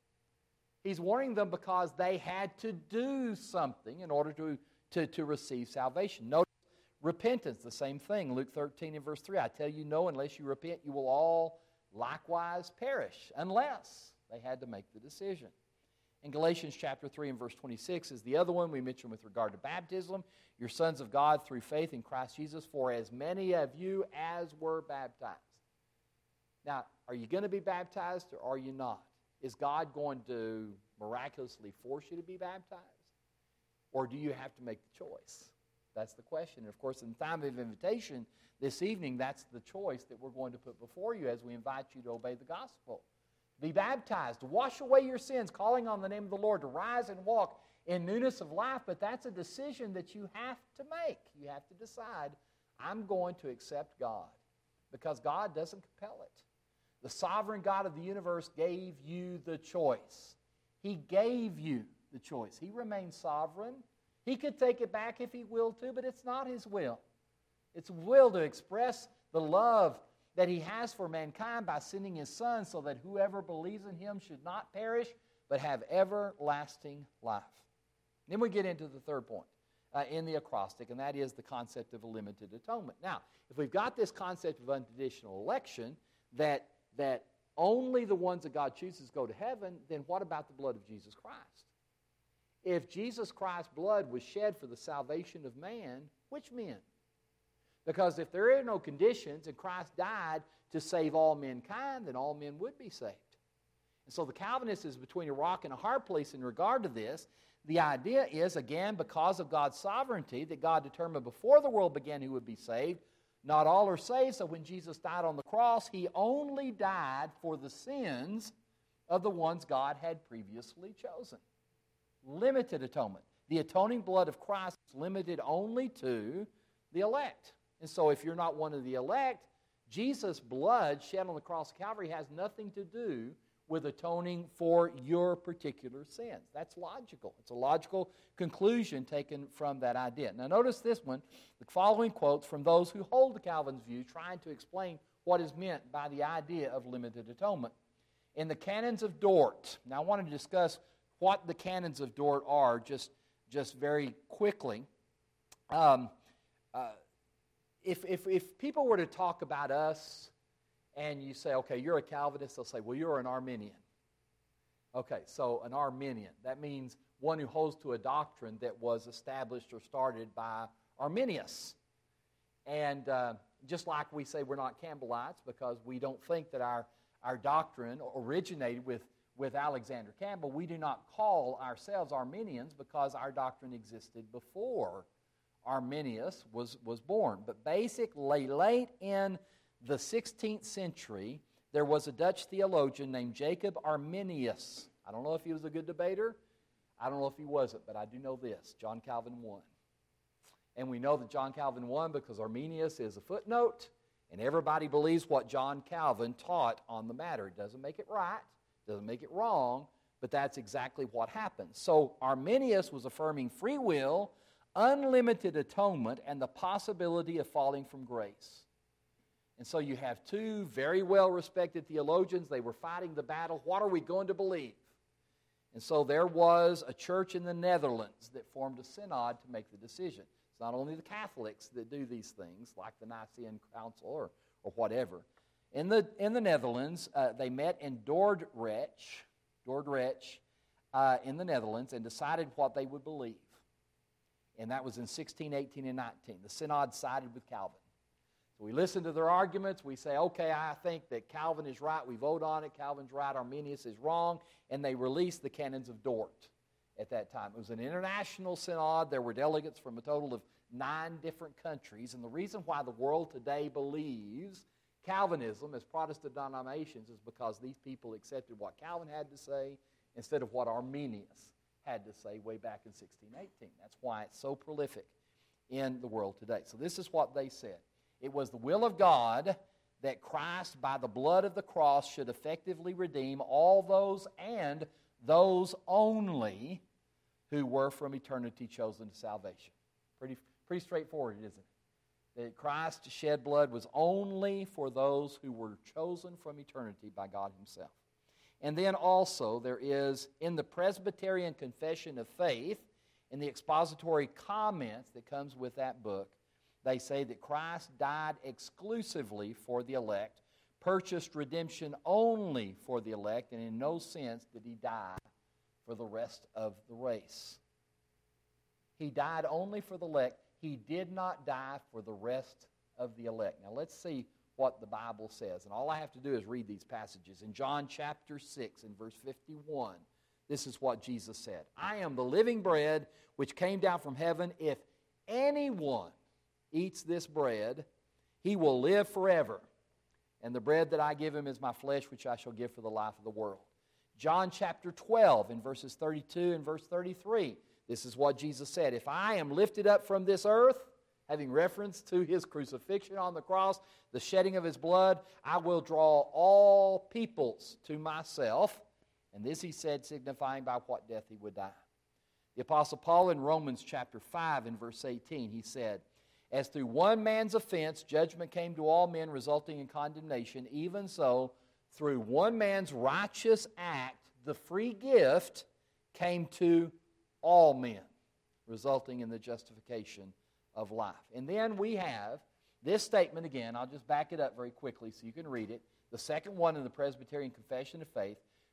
[SPEAKER 1] He's warning them because they had to do something in order to, to, to receive salvation. Notice repentance, the same thing. Luke thirteen and verse three, I tell you, no, unless you repent, you will all likewise perish, unless they had to make the decision. In Galatians chapter three and verse twenty-six is the other one we mentioned with regard to baptism. You're sons of God through faith in Christ Jesus, for as many of you as were baptized. Now, are you going to be baptized or are you not? Is God going to miraculously force you to be baptized? Or do you have to make the choice? That's the question. And of course, in the time of invitation this evening, that's the choice that we're going to put before you as we invite you to obey the gospel. Be baptized, to wash away your sins, calling on the name of the Lord, to rise and walk in newness of life. But that's a decision that you have to make. You have to decide, I'm going to accept God, because God doesn't compel it. The sovereign God of the universe gave you the choice. He gave you the choice. He remains sovereign. He could take it back if He willed to, but it's not His will. It's will to express the love that He has for mankind by sending His Son so that whoever believes in Him should not perish but have everlasting life. Then we get into the third point uh, in the acrostic, and that is the concept of a limited atonement. Now, if we've got this concept of unconditional election, that, that only the ones that God chooses go to heaven, then what about the blood of Jesus Christ? If Jesus Christ's blood was shed for the salvation of man, which men? Because if there are no conditions and Christ died to save all mankind, then all men would be saved. And so the Calvinist is between a rock and a hard place in regard to this. The idea is, again, because of God's sovereignty, that God determined before the world began who would be saved. Not all are saved, so when Jesus died on the cross, He only died for the sins of the ones God had previously chosen. Limited atonement. The atoning blood of Christ is limited only to the elect. And so if you're not one of the elect, Jesus' blood shed on the cross of Calvary has nothing to do with atoning for your particular sins. That's logical. It's a logical conclusion taken from that idea. Now notice this one, the following quotes from those who hold to Calvin's view, trying to explain what is meant by the idea of limited atonement. In the Canons of Dort, now I want to discuss what the Canons of Dort are just, just very quickly. Um, uh, if, if, if people were to talk about us, and you say, okay, you're a Calvinist, they'll say, well, you're an Arminian. Okay, so an Arminian. That means one who holds to a doctrine that was established or started by Arminius. And uh, just like we say we're not Campbellites because we don't think that our, our doctrine originated with, with Alexander Campbell, we do not call ourselves Arminians because our doctrine existed before Arminius was, was born. But basically, late in the sixteenth century, there was a Dutch theologian named Jacob Arminius. I don't know if he was a good debater. I don't know if he wasn't, but I do know this. John Calvin won. And we know that John Calvin won because Arminius is a footnote, and everybody believes what John Calvin taught on the matter. It doesn't make it right, doesn't make it wrong, but that's exactly what happened. So Arminius was affirming free will, unlimited atonement, and the possibility of falling from grace. And so you have two very well-respected theologians. They were fighting the battle. What are we going to believe? And so there was a church in the Netherlands that formed a synod to make the decision. It's not only the Catholics that do these things, like the Nicene Council or, or whatever. In the, in the Netherlands, uh, they met in Dordrecht, Dordrecht uh, in the Netherlands, and decided what they would believe. And that was in sixteen, eighteen, and nineteen. The synod sided with Calvin. So we listen to their arguments. We say, okay, I think that Calvin is right. We vote on it. Calvin's right. Arminius is wrong. And they released the Canons of Dort at that time. It was an international synod. There were delegates from a total of nine different countries. And the reason why the world today believes Calvinism as Protestant denominations is because these people accepted what Calvin had to say instead of what Arminius had to say way back in sixteen eighteen. That's why it's so prolific in the world today. So this is what they said. It was the will of God that Christ, by the blood of the cross, should effectively redeem all those and those only who were from eternity chosen to salvation. Pretty, pretty straightforward, isn't it? That Christ's shed blood was only for those who were chosen from eternity by God Himself. And then also there is, in the Presbyterian Confession of Faith, in the expository comments that comes with that book, they say that Christ died exclusively for the elect, purchased redemption only for the elect, and in no sense did He die for the rest of the race. He died only for the elect. He did not die for the rest of the elect. Now let's see what the Bible says. And all I have to do is read these passages. In John chapter six, in verse fifty-one, this is what Jesus said. I am the living bread which came down from heaven. If anyone eats this bread, he will live forever. And the bread that I give him is my flesh, which I shall give for the life of the world. John chapter twelve, in verses thirty-two and verse thirty-three, this is what Jesus said. If I am lifted up from this earth, having reference to His crucifixion on the cross, the shedding of His blood, I will draw all peoples to myself. And this He said, signifying by what death He would die. The Apostle Paul in Romans chapter five, in verse eighteen, he said, as through one man's offense judgment came to all men, resulting in condemnation, even so through one man's righteous act the free gift came to all men, resulting in the justification of life. And then we have this statement again. I'll just back it up very quickly so you can read it. The second one in the Presbyterian Confession of Faith.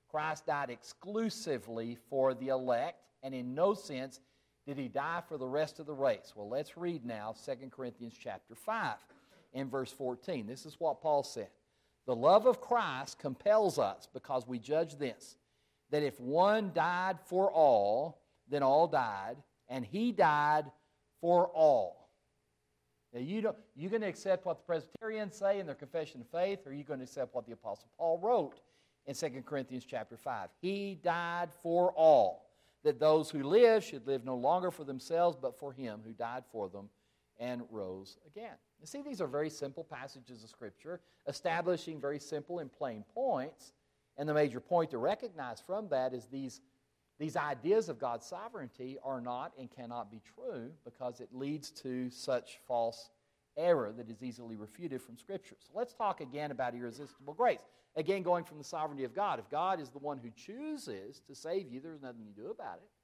[SPEAKER 1] Christ died exclusively for the elect, and in no sense did he die for the rest of the race. Well, let's read now Second Corinthians chapter five and verse fourteen. This is what Paul said. The love of Christ compels us, because we judge this, that if one died for all, then all died, and he died for all. Now, you don't, you going to accept what the Presbyterians say in their confession of faith, or are you going to accept what the Apostle Paul wrote in Second Corinthians chapter five? He died for all, that those who live should live no longer for themselves, but for him who died for them and rose again. You see, these are very simple passages of Scripture, establishing very simple and plain points. And the major point to recognize from that is these, these ideas of God's sovereignty are not and cannot be true, because it leads to such false error that is easily refuted from Scripture. So let's talk again about irresistible grace. Again, going from the sovereignty of God. If God is the one who chooses to save you, there's nothing you do about it.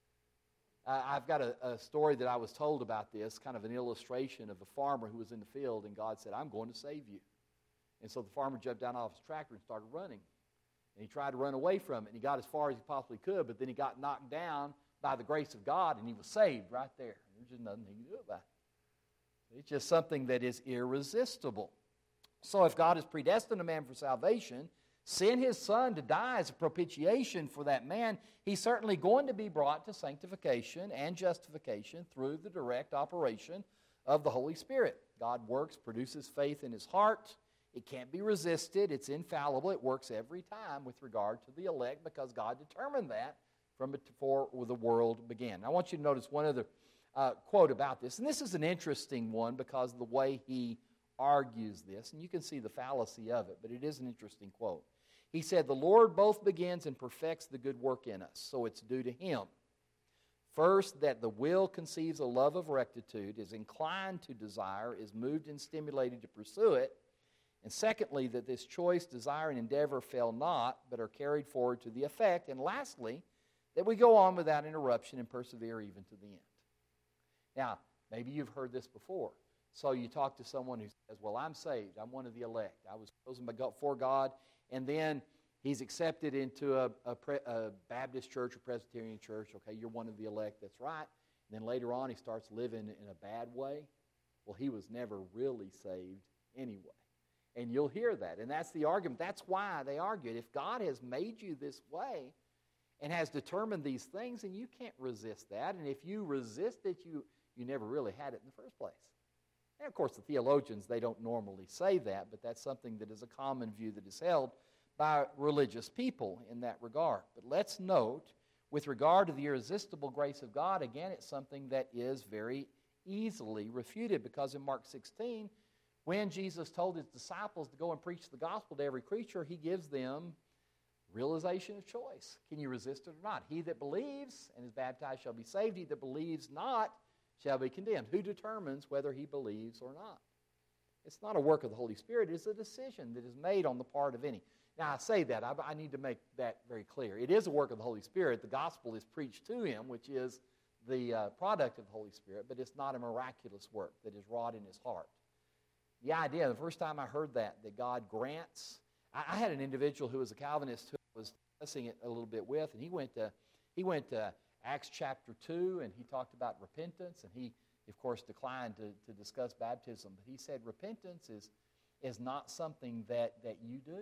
[SPEAKER 1] Uh, I've got a, a story that I was told about this, kind of an illustration of a farmer who was in the field, and God said, I'm going to save you. And so the farmer jumped down off his tractor and started running. And he tried to run away from it, and he got as far as he possibly could, but then he got knocked down by the grace of God, and he was saved right there. There's just nothing he can do about it. It's just something that is irresistible. So if God has predestined a man for salvation, sent his Son to die as a propitiation for that man, he's certainly going to be brought to sanctification and justification through the direct operation of the Holy Spirit. God works, produces faith in his heart. It can't be resisted. It's infallible. It works every time with regard to the elect, because God determined that from before the world began. I want you to notice one other uh, quote about this, and this is an interesting one because of the way he argues this, and you can see the fallacy of it, but it is an interesting quote. He said, the Lord both begins and perfects the good work in us, so it's due to him. First, that the will conceives a love of rectitude, is inclined to desire, is moved and stimulated to pursue it. And secondly, that this choice, desire, and endeavor fail not, but are carried forward to the effect. And lastly, that we go on without interruption and persevere even to the end. Now, maybe you've heard this before. So you talk to someone who says, well, I'm saved. I'm one of the elect. I was chosen by God, for God. And then he's accepted into a, a, pre, a Baptist church or Presbyterian church. Okay, you're one of the elect. That's right. And then later on he starts living in a bad way. Well, he was never really saved anyway. And you'll hear that. And that's the argument. That's why they argued. If God has made you this way and has determined these things, then you can't resist that. And if you resist it, you, you never really had it in the first place. And of course, the theologians, they don't normally say that, but that's something that is a common view that is held by religious people in that regard. But let's note, with regard to the irresistible grace of God, again, it's something that is very easily refuted, because in Mark sixteen, when Jesus told his disciples to go and preach the gospel to every creature, he gives them realization of choice. Can you resist it or not? He that believes and is baptized shall be saved. He that believes not shall be condemned. Who determines whether he believes or not? It's not a work of the Holy Spirit. It's a decision that is made on the part of any. Now, I say that. I, I need to make that very clear. It is a work of the Holy Spirit. The gospel is preached to him, which is the uh, product of the Holy Spirit, but it's not a miraculous work that is wrought in his heart. The idea, the first time I heard that, that God grants, I, I had an individual who was a Calvinist who I was discussing it a little bit with, and he went to, he went to Acts chapter two, and he talked about repentance, and he, of course, declined to, to discuss baptism, but he said repentance is, is not something that, that you do.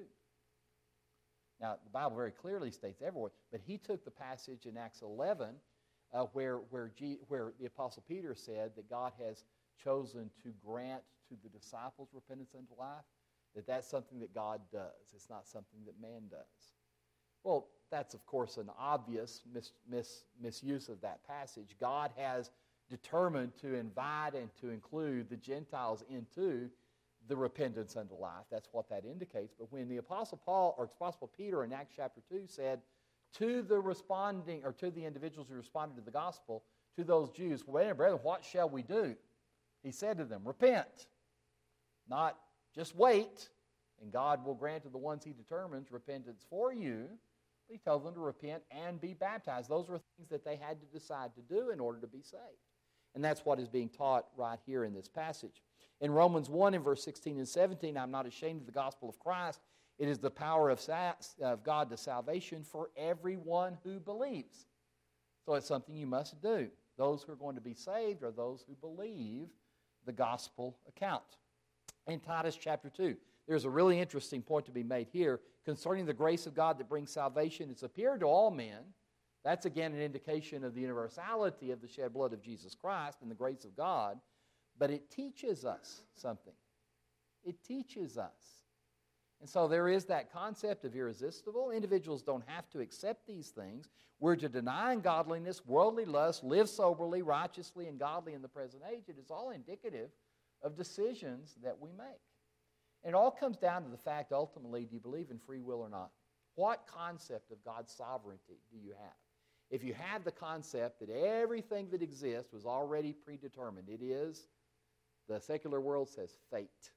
[SPEAKER 1] Now, the Bible very clearly states everywhere, but he took the passage in Acts eleven uh, where, where, G, where the Apostle Peter said that God has chosen to grant to the disciples repentance unto life, that that's something that God does. It's not something that man does. Well, that's, of course, an obvious mis, mis, misuse of that passage. God has determined to invite and to include the Gentiles into the repentance unto life. That's what that indicates. But when the Apostle Paul, or Apostle Peter in Acts chapter two said to the responding, or to the individuals who responded to the gospel, to those Jews, well, brethren, what shall we do? He said to them, repent. Not just wait, and God will grant to the ones he determines repentance for you. But he told them to repent and be baptized. Those were things that they had to decide to do in order to be saved. And that's what is being taught right here in this passage. In Romans one, in verse sixteen and seventeen, I'm not ashamed of the gospel of Christ. It is the power of, sa- of God to salvation for everyone who believes. So it's something you must do. Those who are going to be saved are those who believe the gospel account. In Titus chapter two, there's a really interesting point to be made here concerning the grace of God that brings salvation. It's appeared to all men. That's again an indication of the universality of the shed blood of Jesus Christ and the grace of God. But it teaches us something. It teaches us. And so there is that concept of irresistible. Individuals don't have to accept these things. We're to deny ungodliness, worldly lust, live soberly, righteously, and godly in the present age. It is all indicative of decisions that we make. And it all comes down to the fact, ultimately, do you believe in free will or not? What concept of God's sovereignty do you have? If you have the concept that everything that exists was already predetermined, it is, the secular world says, fate.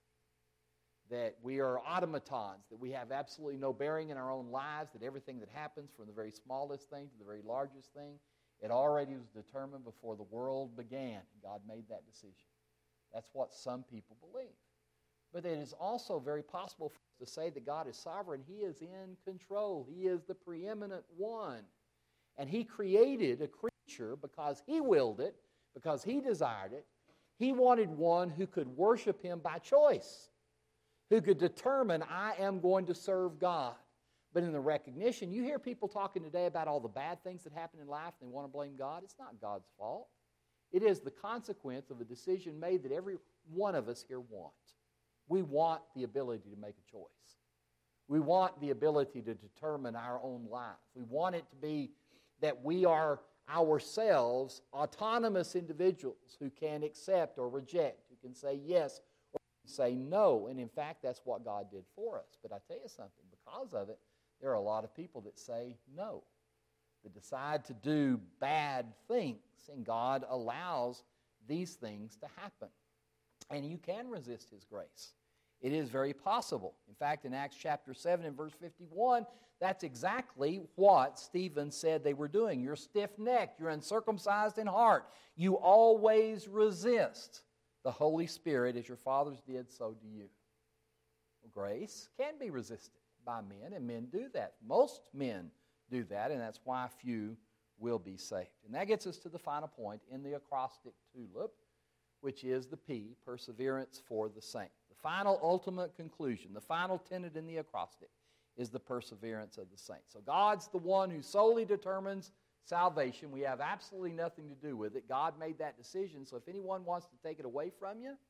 [SPEAKER 1] That we are automatons, that we have absolutely no bearing in our own lives, that everything that happens from the very smallest thing to the very largest thing, it already was determined before the world began. God made that decision. That's what some people believe. But it is also very possible for us to say that God is sovereign. He is in control. He is the preeminent one. And He created a creature because He willed it, because He desired it. He wanted one who could worship Him by choice, who could determine, I am going to serve God. But in the recognition, you hear people talking today about all the bad things that happen in life and they want to blame God. It's not God's fault. It is the consequence of a decision made that every one of us here want. We want the ability to make a choice. We want the ability to determine our own life. We want it to be that we are ourselves autonomous individuals who can accept or reject, who can say yes say no, and in fact, that's what God did for us. But I tell you something, because of it, there are a lot of people that say no, that decide to do bad things, and God allows these things to happen. And you can resist His grace. It is very possible. In fact, in Acts chapter seven and verse fifty-one, that's exactly what Stephen said they were doing. You're stiff-necked, you're uncircumcised in heart, you always resist the Holy Spirit, as your fathers did, so do you. Well, grace can be resisted by men, and men do that. Most men do that, and that's why few will be saved. And that gets us to the final point in the acrostic tulip, which is the P, perseverance for the saint. The final ultimate conclusion, the final tenet in the acrostic, is the perseverance of the saint. So God's the one who solely determines salvation. We have absolutely nothing to do with it. God made that decision. So if anyone wants to take it away from you,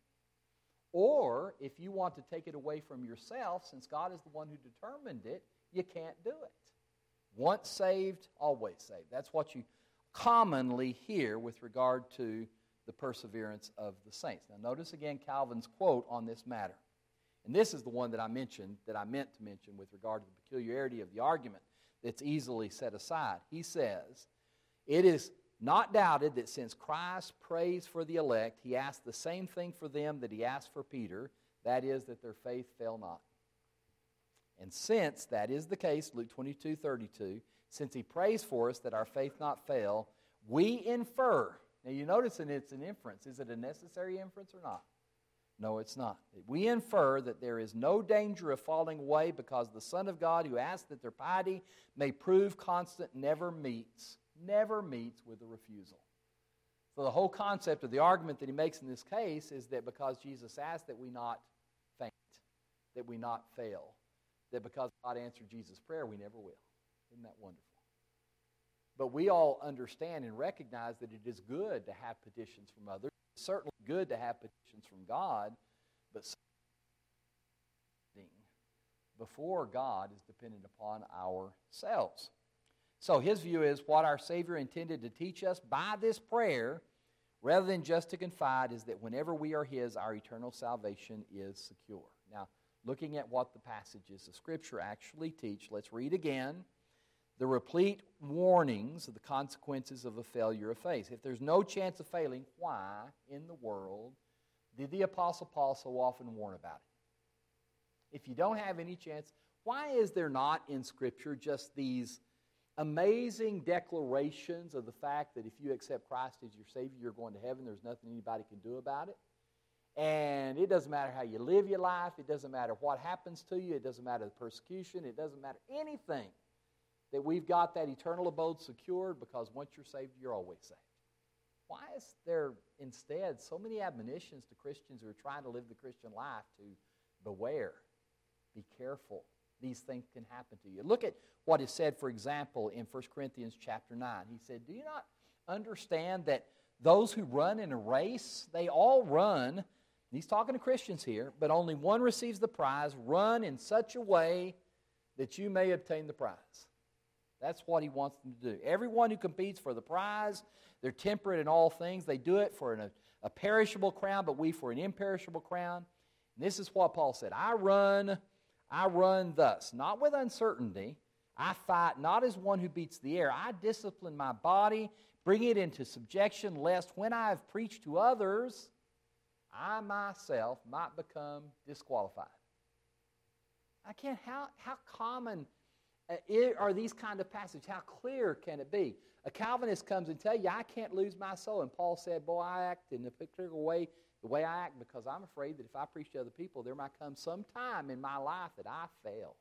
[SPEAKER 1] or if you want to take it away from yourself, since God is the one who determined it, you can't do it. Once saved, always saved. That's what you commonly hear with regard to the perseverance of the saints. Now notice again Calvin's quote on this matter. And this is the one that I mentioned, that I meant to mention with regard to the peculiarity of the argument that's easily set aside. He says, it is not doubted that since Christ prays for the elect, He asked the same thing for them that He asked for Peter, that is, that their faith fail not. And since that is the case, Luke twenty-two thirty-two, since He prays for us that our faith not fail, we infer. Now you notice that it's an inference. Is it a necessary inference or not? No, it's not. We infer that there is no danger of falling away because the Son of God who asks that their piety may prove constant never meets, never meets with a refusal. So the whole concept of the argument that he makes in this case is that because Jesus asked that we not faint, that we not fail, that because God answered Jesus' prayer, we never will. Isn't that wonderful? But we all understand and recognize that it is good to have petitions from others. It's certainly good to have petitions from God, but before God is dependent upon ourselves. So his view is what our Savior intended to teach us by this prayer, rather than just to confide, is that whenever we are His, our eternal salvation is secure. Now, looking at what the passages of Scripture actually teach, let's read again the replete warnings of the consequences of a failure of faith. If there's no chance of failing, why in the world did the Apostle Paul so often warn about it? If you don't have any chance, why is there not in Scripture just these amazing declarations of the fact that if you accept Christ as your Savior, you're going to heaven, there's nothing anybody can do about it? And it doesn't matter how you live your life. It doesn't matter what happens to you. It doesn't matter the persecution. It doesn't matter anything. That we've got that eternal abode secured, because once you're saved, you're always saved. Why is there instead so many admonitions to Christians who are trying to live the Christian life to beware, be careful? These things can happen to you. Look at what is said, for example, in First Corinthians chapter nine. He said, do you not understand that those who run in a race, they all run, he's talking to Christians here, but only one receives the prize. Run in such a way that you may obtain the prize. That's what he wants them to do. Everyone who competes for the prize, they're temperate in all things. They do it for an, a perishable crown, but we for an imperishable crown. And this is what Paul said. I run, I run thus, not with uncertainty. I fight not as one who beats the air. I discipline my body, bring it into subjection, lest when I have preached to others, I myself might become disqualified. I can't, how, how common uh, it, are these kind of passages? How clear can it be? A Calvinist comes and tells you, I can't lose my soul. And Paul said, boy, I act in a particular way, the way I act, because I'm afraid that if I preach to other people, there might come some time in my life that I fail,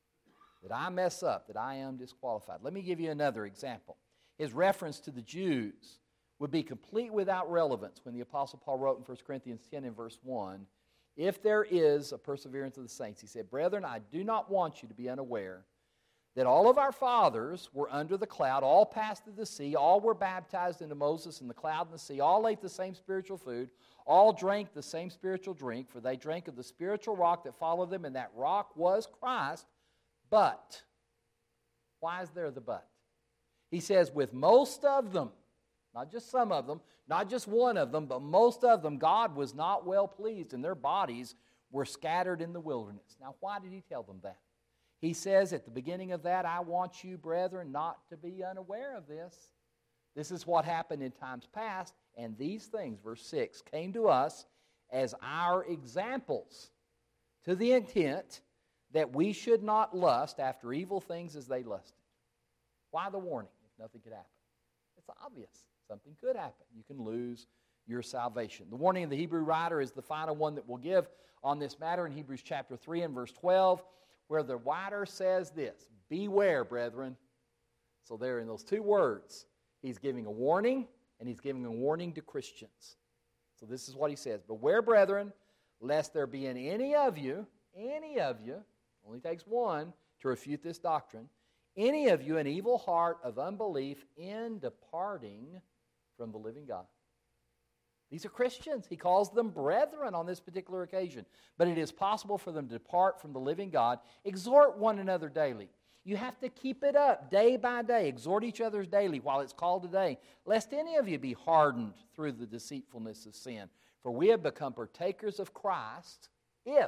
[SPEAKER 1] that I mess up, that I am disqualified. Let me give you another example. His reference to the Jews would be complete without relevance when the Apostle Paul wrote in First Corinthians ten and verse one, if there is a perseverance of the saints, he said, brethren, I do not want you to be unaware that all of our fathers were under the cloud, all passed through the sea, all were baptized into Moses in the cloud and the sea, all ate the same spiritual food, all drank the same spiritual drink, for they drank of the spiritual rock that followed them, and that rock was Christ. But, why is there the but? He says, with most of them, not just some of them, not just one of them, but most of them, God was not well pleased, and their bodies were scattered in the wilderness. Now, why did he tell them that? He says at the beginning of that, I want you, brethren, not to be unaware of this. This is what happened in times past, and these things, verse six, came to us as our examples, to the intent that we should not lust after evil things as they lusted. Why the warning if nothing could happen? It's obvious. Something could happen. You can lose your salvation. The warning of the Hebrew writer is the final one that we'll give on this matter in Hebrews chapter three and verse twelve, where the writer says this, beware, brethren. So there in those two words, he's giving a warning, and he's giving a warning to Christians. So this is what he says, beware, brethren, lest there be in any of you, any of you, only takes one to refute this doctrine, any of you an evil heart of unbelief in departing from the living God. These are Christians. He calls them brethren on this particular occasion. But it is possible for them to depart from the living God. Exhort one another daily. You have to keep it up day by day. Exhort each other daily while it's called today, lest any of you be hardened through the deceitfulness of sin. For we have become partakers of Christ if.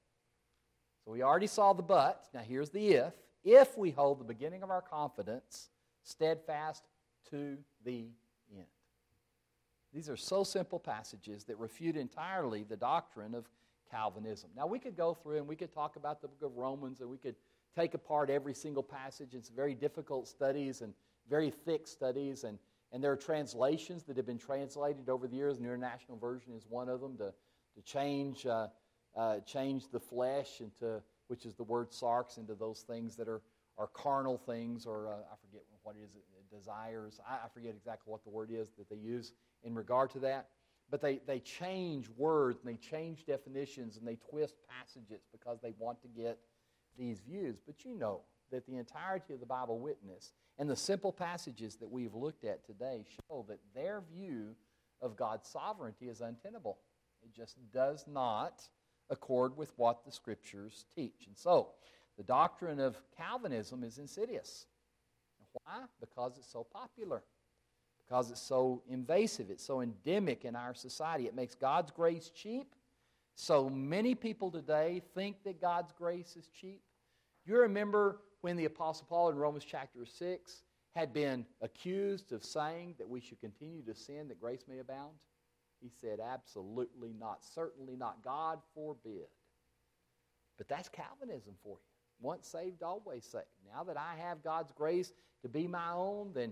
[SPEAKER 1] So we already saw the but. Now here's the if. If we hold the beginning of our confidence steadfast to the end. These are so simple passages that refute entirely the doctrine of Calvinism. Now, we could go through and we could talk about the book of Romans, and we could take apart every single passage. It's very difficult studies and very thick studies, and, and there are translations that have been translated over the years. The International Version is one of them to, to change, uh, uh, change the flesh into, which is the word sarx, into those things that are, are carnal things, or uh, I forget what it is, desires. I, I forget exactly what the word is that they use in regard to that. But they, they change words, and they change definitions, and they twist passages because they want to get these views. But you know that the entirety of the Bible witness and the simple passages that we've looked at today show that their view of God's sovereignty is untenable. It just does not accord with what the Scriptures teach. And so, the doctrine of Calvinism is insidious. Why? Because it's so popular. Because it's so invasive. It's so endemic in our society. It makes God's grace cheap. So many people today think that God's grace is cheap. You remember when the Apostle Paul in Romans chapter six had been accused of saying that we should continue to sin that grace may abound? He said, absolutely not. Certainly not. God forbid. But that's Calvinism for you. Once saved, always saved. Now that I have God's grace to be my own, then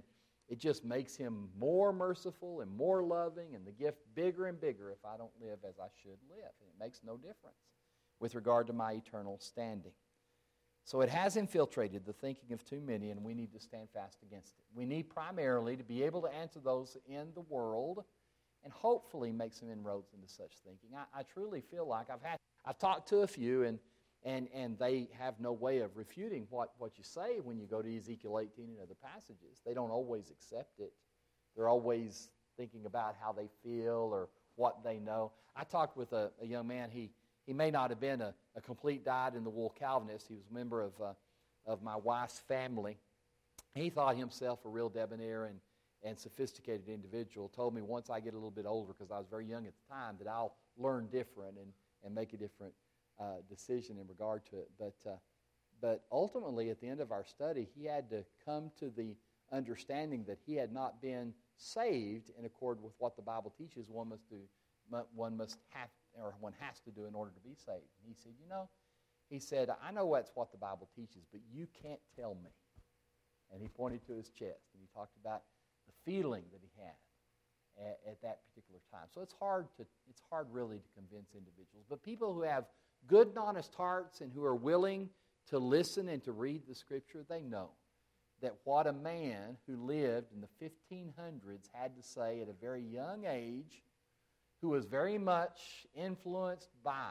[SPEAKER 1] it just makes Him more merciful and more loving, and the gift bigger and bigger if I don't live as I should live. And it makes no difference with regard to my eternal standing. So it has infiltrated the thinking of too many, and we need to stand fast against it. We need primarily to be able to answer those in the world and hopefully make some inroads into such thinking. I, I truly feel like I've had, I've talked to a few, and and and they have no way of refuting what, what you say when you go to Ezekiel eighteen and other passages. They don't always accept it. They're always thinking about how they feel or what they know. I talked with a, a young man. He he may not have been a, a complete dyed-in-the-wool Calvinist. He was a member of uh, of my wife's family. He thought himself a real debonair and and sophisticated individual. Told me once I get a little bit older, because I was very young at the time, that I'll learn different and, and make a different uh, decision in regard to it. But uh, but ultimately, at the end of our study, he had to come to the understanding that he had not been saved in accord with what the Bible teaches one must do, one must have, or one has to do in order to be saved. And he said, you know, he said, I know that's what the Bible teaches, but you can't tell me. And he pointed to his chest, and he talked about the feeling that he had at, at that particular time. So it's hard to it's hard really to convince individuals. But people who have good and honest hearts and who are willing to listen and to read the Scripture, they know that what a man who lived in the fifteen hundreds had to say at a very young age, who was very much influenced by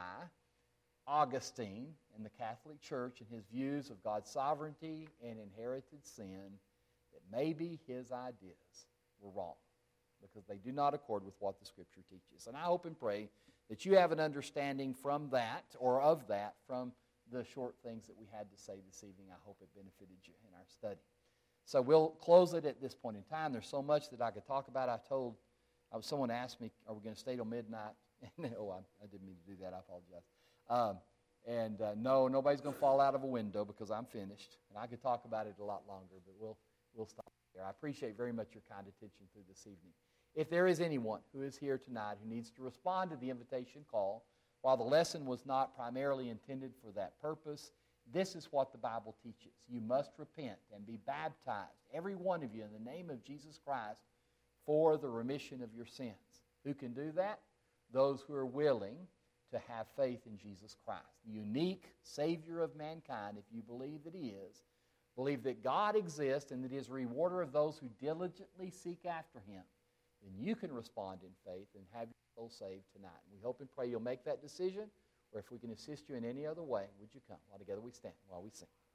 [SPEAKER 1] Augustine and the Catholic Church and his views of God's sovereignty and inherited sin, that maybe his ideas were wrong because they do not accord with what the Scripture teaches. And I hope and pray that you have an understanding from that, or of that, from the short things that we had to say this evening. I hope it benefited you in our study. So we'll close it at this point in time. There's so much that I could talk about. I told, I was, someone asked me, are we going to stay till midnight? oh, I, I didn't mean to do that. I apologize. Um, and uh, no, nobody's going to fall out of a window because I'm finished. And I could talk about it a lot longer, but we'll we'll stop there. I appreciate very much your kind attention through this evening. If there is anyone who is here tonight who needs to respond to the invitation call, while the lesson was not primarily intended for that purpose, this is what the Bible teaches. You must repent and be baptized, every one of you, in the name of Jesus Christ for the remission of your sins. Who can do that? Those who are willing to have faith in Jesus Christ, the unique Savior of mankind. If you believe that He is, believe that God exists and that He is a rewarder of those who diligently seek after Him, then you can respond in faith and have your soul saved tonight. We hope and pray you'll make that decision, or if we can assist you in any other way, would you come? While together we stand, while we sing.